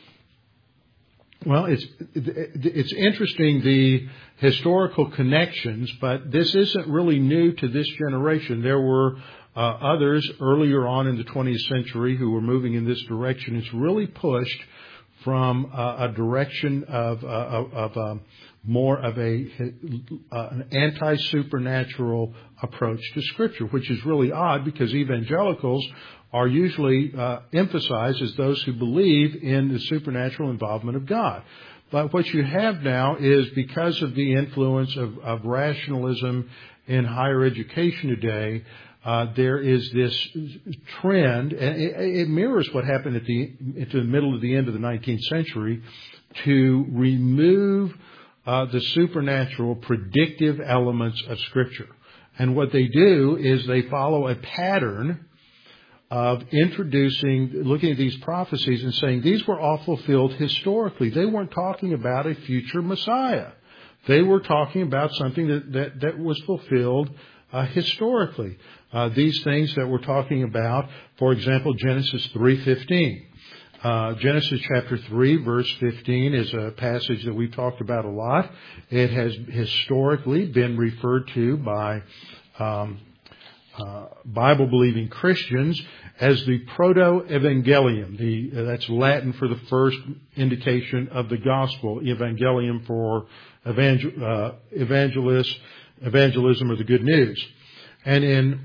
Well, it's, it's interesting, the historical connections, but this isn't really new to this generation. There were uh, others earlier on in the twentieth century who were moving in this direction. It's really pushed from uh, a direction of, uh, of, of um, more of a uh, an anti-supernatural approach to Scripture, which is really odd because evangelicals are usually uh, emphasized as those who believe in the supernatural involvement of God. But what you have now is, because of the influence of, of rationalism in higher education today, uh, there is this trend, and it, it mirrors what happened at the, at the middle of the end of the nineteenth century, to remove Uh, the supernatural predictive elements of Scripture. And what they do is they follow a pattern of introducing, looking at these prophecies and saying these were all fulfilled historically. They weren't talking about a future Messiah. They were talking about something that, that, that was fulfilled uh, historically. Uh, these things that we're talking about, for example, Genesis three fifteen. Uh, Genesis chapter three, verse fifteen is a passage that we've talked about a lot. It has historically been referred to by um, uh, Bible-believing Christians as the proto-evangelium. The, uh, that's Latin for the first indication of the gospel. Evangelium for evangel, uh, evangelist, evangelism or the good news. And in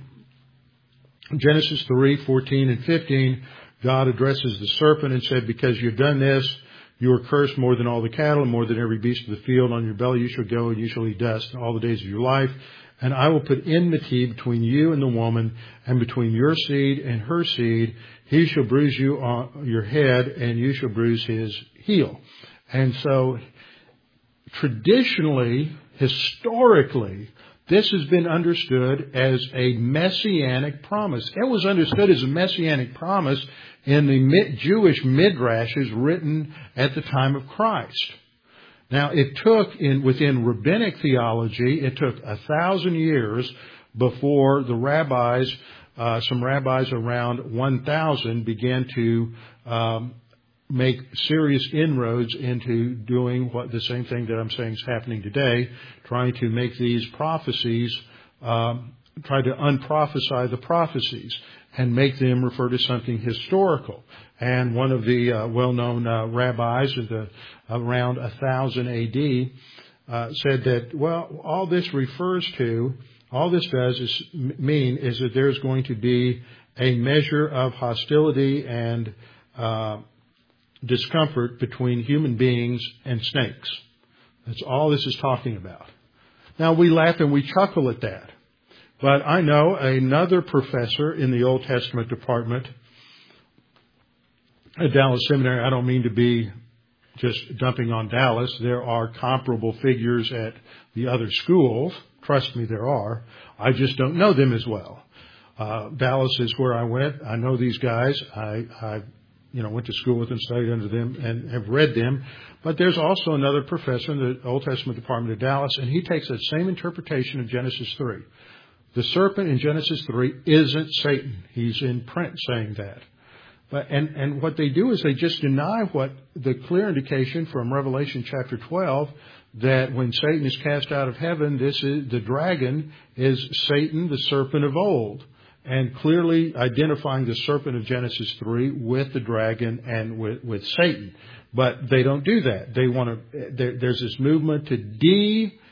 Genesis three, fourteen and fifteen, God addresses the serpent and said, because you've done this, you are cursed more than all the cattle and more than every beast of the field. On your belly you shall go and you shall eat dust all the days of your life. And I will put enmity between you and the woman, and between your seed and her seed. He shall bruise you on your head, and you shall bruise his heel. And so, traditionally, historically, this has been understood as a messianic promise. It was understood as a messianic promise in the Jewish midrashes written at the time of Christ. Now, it took, in within rabbinic theology, it took a thousand years before the rabbis, uh, some rabbis around one thousand, began to um, make serious inroads into doing what the same thing that I'm saying is happening today, trying to make these prophecies, um, try to unprophesy the prophecies and make them refer to something historical. And one of the uh, well-known uh, rabbis of the, around one thousand A D uh, said that, well, all this refers to, all this does is mean is that there's going to be a measure of hostility and uh, discomfort between human beings and snakes. That's all this is talking about. Now, we laugh and we chuckle at that. But I know another professor in the Old Testament department at Dallas Seminary. I don't mean to be just dumping on Dallas. There are comparable figures at the other schools. Trust me, there are. I just don't know them as well. Uh, Dallas is where I went. I know these guys. I, I, you know, went to school with them, studied under them, and have read them. But there's also another professor in the Old Testament Department of Dallas, and he takes that same interpretation of Genesis three. The serpent in Genesis three isn't Satan. He's in print saying that. But, and, and what they do is they just deny what the clear indication from Revelation chapter twelve, that when Satan is cast out of heaven, this is, the dragon is Satan, the serpent of old. And clearly identifying the serpent of Genesis three with the dragon and with, with Satan. But they don't do that. They want to, there, there's this movement to de,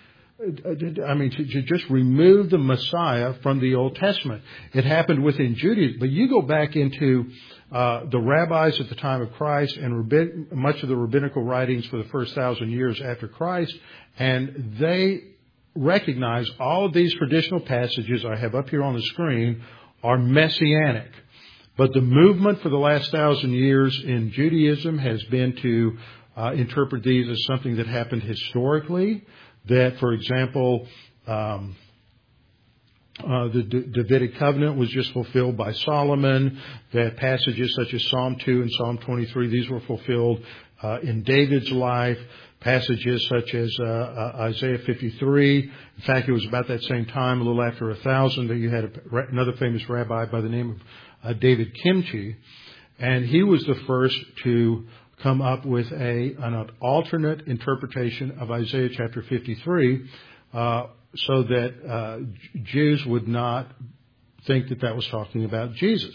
I mean, to, to just remove the Messiah from the Old Testament. It happened within Judaism. But you go back into uh, the rabbis at the time of Christ and rabbin, much of the rabbinical writings for the first thousand years after Christ, and they recognize all of these traditional passages I have up here on the screen are messianic. But the movement for the last thousand years in Judaism has been to uh, interpret these as something that happened historically. That, for example, um, uh, the D- Davidic covenant was just fulfilled by Solomon. That passages such as Psalm two and Psalm twenty-three, these were fulfilled uh, in David's life. Passages such as uh, uh, Isaiah fifty-three. In fact, it was about that same time, a little after a thousand, that you had a, another famous rabbi by the name of uh, David Kimchi, and he was the first to come up with a an alternate interpretation of Isaiah chapter fifty-three, uh, so that uh, Jews would not think that that was talking about Jesus,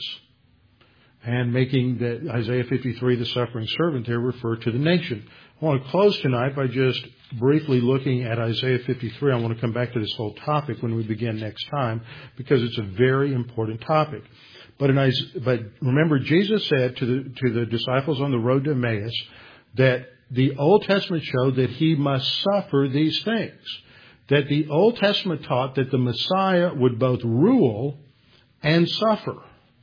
and making that Isaiah fifty-three, the suffering servant, there refer to the nation. I want to close tonight by just briefly looking at Isaiah fifty-three. I want to come back to this whole topic when we begin next time, because it's a very important topic. But, in, but remember, Jesus said to the, to the disciples on the road to Emmaus that the Old Testament showed that he must suffer these things. That the Old Testament taught that the Messiah would both rule and suffer.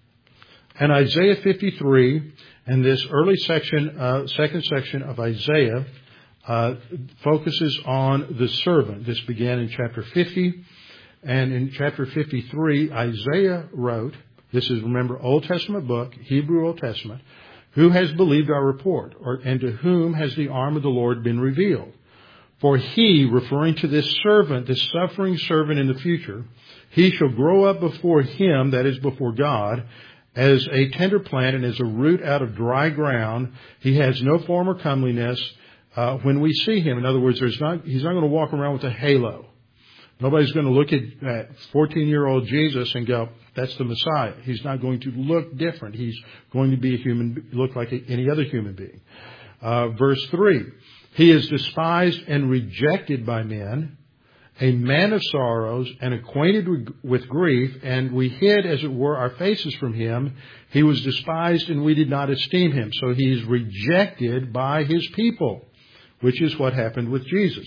And Isaiah fifty-three, and this early section, uh, second section of Isaiah, uh, focuses on the servant. This began in chapter fifty. And in chapter fifty-three, Isaiah wrote, this is, remember, Old Testament book, Hebrew Old Testament, who has believed our report, or, and to whom has the arm of the Lord been revealed? For he, referring to this servant, this suffering servant in the future, he shall grow up before him, that is before God, as a tender plant and as a root out of dry ground. He has no form or comeliness uh, when we see him. In other words, there's not, he's not going to walk around with a halo. Nobody's going to look at fourteen-year-old Jesus and go, that's the Messiah. He's not going to look different. He's going to be a human, look like any other human being. Uh, verse three, he is despised and rejected by men, a man of sorrows and acquainted with grief, and we hid, as it were, our faces from him. He was despised and we did not esteem him. So he's rejected by his people, which is what happened with Jesus.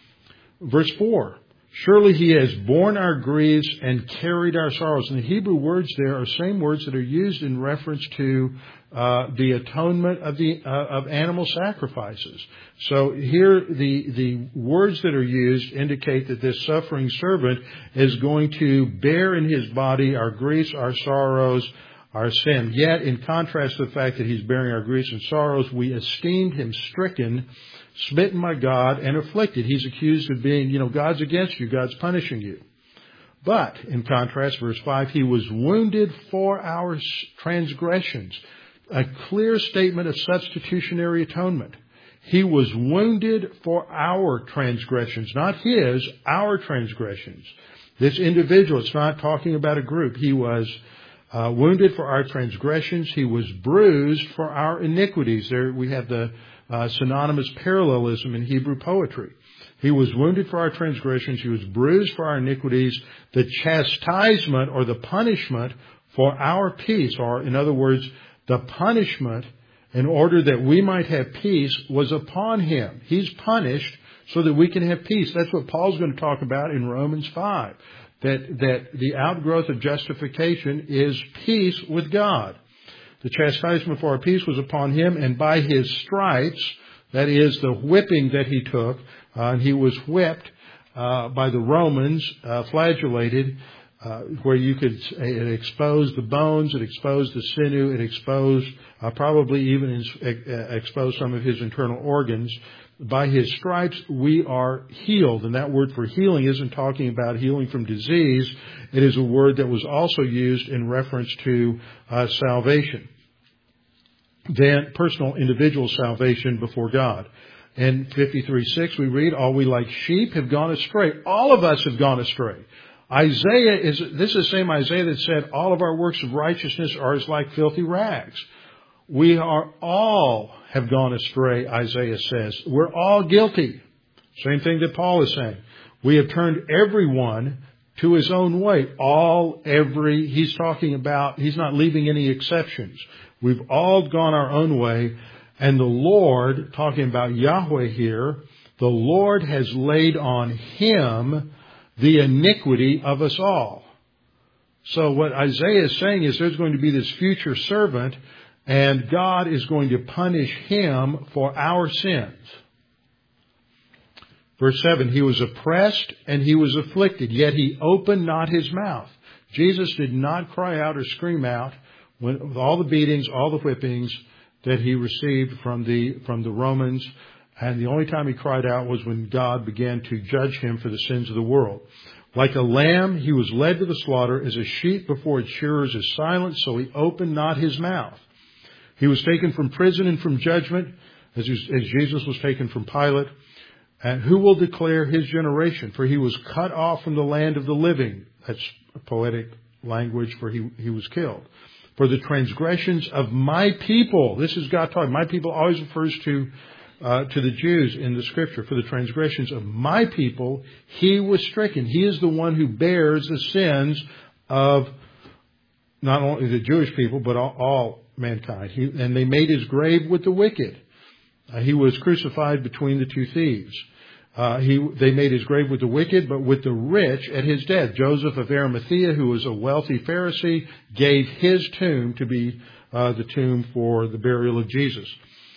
Verse four, surely he has borne our griefs and carried our sorrows. And the Hebrew words there are same words that are used in reference to uh, the atonement of the uh, of animal sacrifices. So here the the words that are used indicate that this suffering servant is going to bear in his body our griefs, our sorrows, our sin. Yet, in contrast to the fact that he's bearing our griefs and sorrows, we esteemed him stricken, smitten by God, and afflicted. He's accused of being, you know, God's against you, God's punishing you. But, in contrast, verse five, he was wounded for our transgressions. A clear statement of substitutionary atonement. He was wounded for our transgressions, not his, our transgressions. This individual, it's not talking about a group. He was uh, wounded for our transgressions. He was bruised for our iniquities. There we have the uh, synonymous parallelism in Hebrew poetry. He was wounded for our transgressions. He was bruised for our iniquities. The chastisement or the punishment for our peace, or in other words, the punishment in order that we might have peace was upon him. He's punished so that we can have peace. That's what Paul's going to talk about in Romans five. That, that the outgrowth of justification is peace with God. The chastisement for our peace was upon him, and by his stripes, that is the whipping that he took, uh, and he was whipped uh, by the Romans, uh, flagellated, uh, where you could, it exposed the bones, it exposed the sinew, it exposed, uh, probably even in, uh, exposed some of his internal organs. By his stripes, we are healed. And that word for healing isn't talking about healing from disease. It is a word that was also used in reference to uh, salvation. Then personal individual salvation before God. In fifty-three six we read, all we like sheep have gone astray. All of us have gone astray. Isaiah is, this is the same Isaiah that said, all of our works of righteousness are as like filthy rags. We are all have gone astray, Isaiah says. We're all guilty. Same thing that Paul is saying. We have turned everyone to his own way. All, every, he's talking about, he's not leaving any exceptions. We've all gone our own way. And the Lord, talking about Yahweh here, the Lord has laid on him the iniquity of us all. So what Isaiah is saying is there's going to be this future servant, and God is going to punish him for our sins. Verse seven, he was oppressed and he was afflicted, yet he opened not his mouth. Jesus did not cry out or scream out when, with all the beatings, all the whippings that he received from the, from the Romans. And the only time he cried out was when God began to judge him for the sins of the world. Like a lamb, he was led to the slaughter. As a sheep before its shearers is silent, so he opened not his mouth. He was taken from prison and from judgment, as, as Jesus was taken from Pilate. And who will declare his generation? For he was cut off from the land of the living. That's a poetic language, for he, he was killed. For the transgressions of my people. This is God talking. My people always refers to uh, to the Jews in the Scripture. For the transgressions of my people, he was stricken. He is the one who bears the sins of not only the Jewish people, but all, all mankind. He, and they made his grave with the wicked. Uh, he was crucified between the two thieves. Uh, he, they made his grave with the wicked, but with the rich at his death. Joseph of Arimathea, who was a wealthy Pharisee, gave his tomb to be uh, the tomb for the burial of Jesus.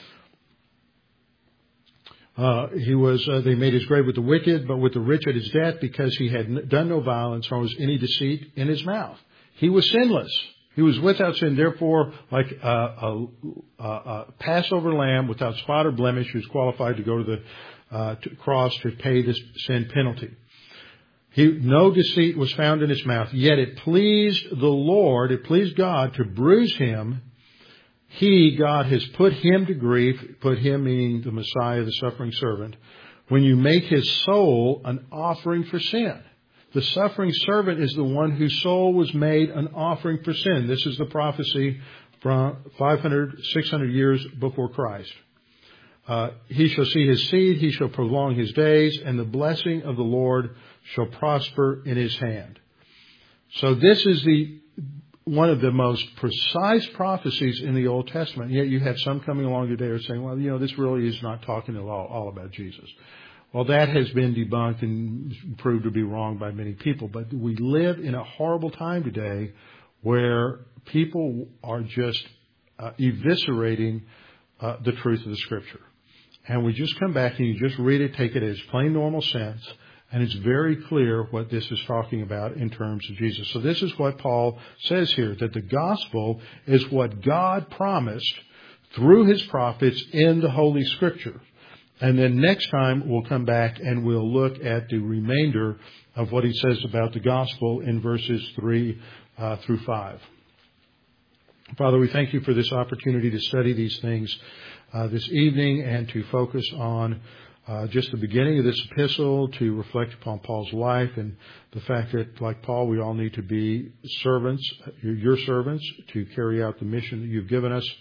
Uh, he was, uh, they made his grave with the wicked, but with the rich at his death, because he had done no violence, nor was any deceit in his mouth. He was sinless. He was without sin, therefore, like a, a, a, a Passover lamb without spot or blemish, who's qualified to go to the uh, to cross to pay this sin penalty. He, no deceit was found in his mouth, yet it pleased the Lord, it pleased God to bruise him. He, God, has put him to grief, put him meaning the Messiah, the suffering servant, when you make his soul an offering for sin. The suffering servant is the one whose soul was made an offering for sin. This is the prophecy from five hundred, six hundred years before Christ. Uh, he shall see his seed, he shall prolong his days, and the blessing of the Lord shall prosper in his hand. So this is the one of the most precise prophecies in the Old Testament. Yet you have some coming along today who are saying, well, you know, this really is not talking at all, all about Jesus. Well, that has been debunked and proved to be wrong by many people. But we live in a horrible time today where people are just uh, eviscerating uh, the truth of the Scripture. And we just come back and you just read it, take it as plain normal sense, and it's very clear what this is talking about in terms of Jesus. So this is what Paul says here, that the gospel is what God promised through his prophets in the Holy Scripture. And then next time we'll come back and we'll look at the remainder of what he says about the gospel in verses three uh, through five. Father, we thank you for this opportunity to study these things uh, this evening and to focus on uh, just the beginning of this epistle, to reflect upon Paul's life and the fact that, like Paul, we all need to be servants, your servants, to carry out the mission that you've given us.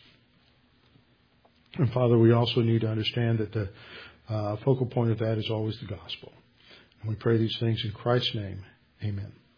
And Father, we also need to understand that the uh, focal point of that is always the gospel. And we pray these things in Christ's name. Amen.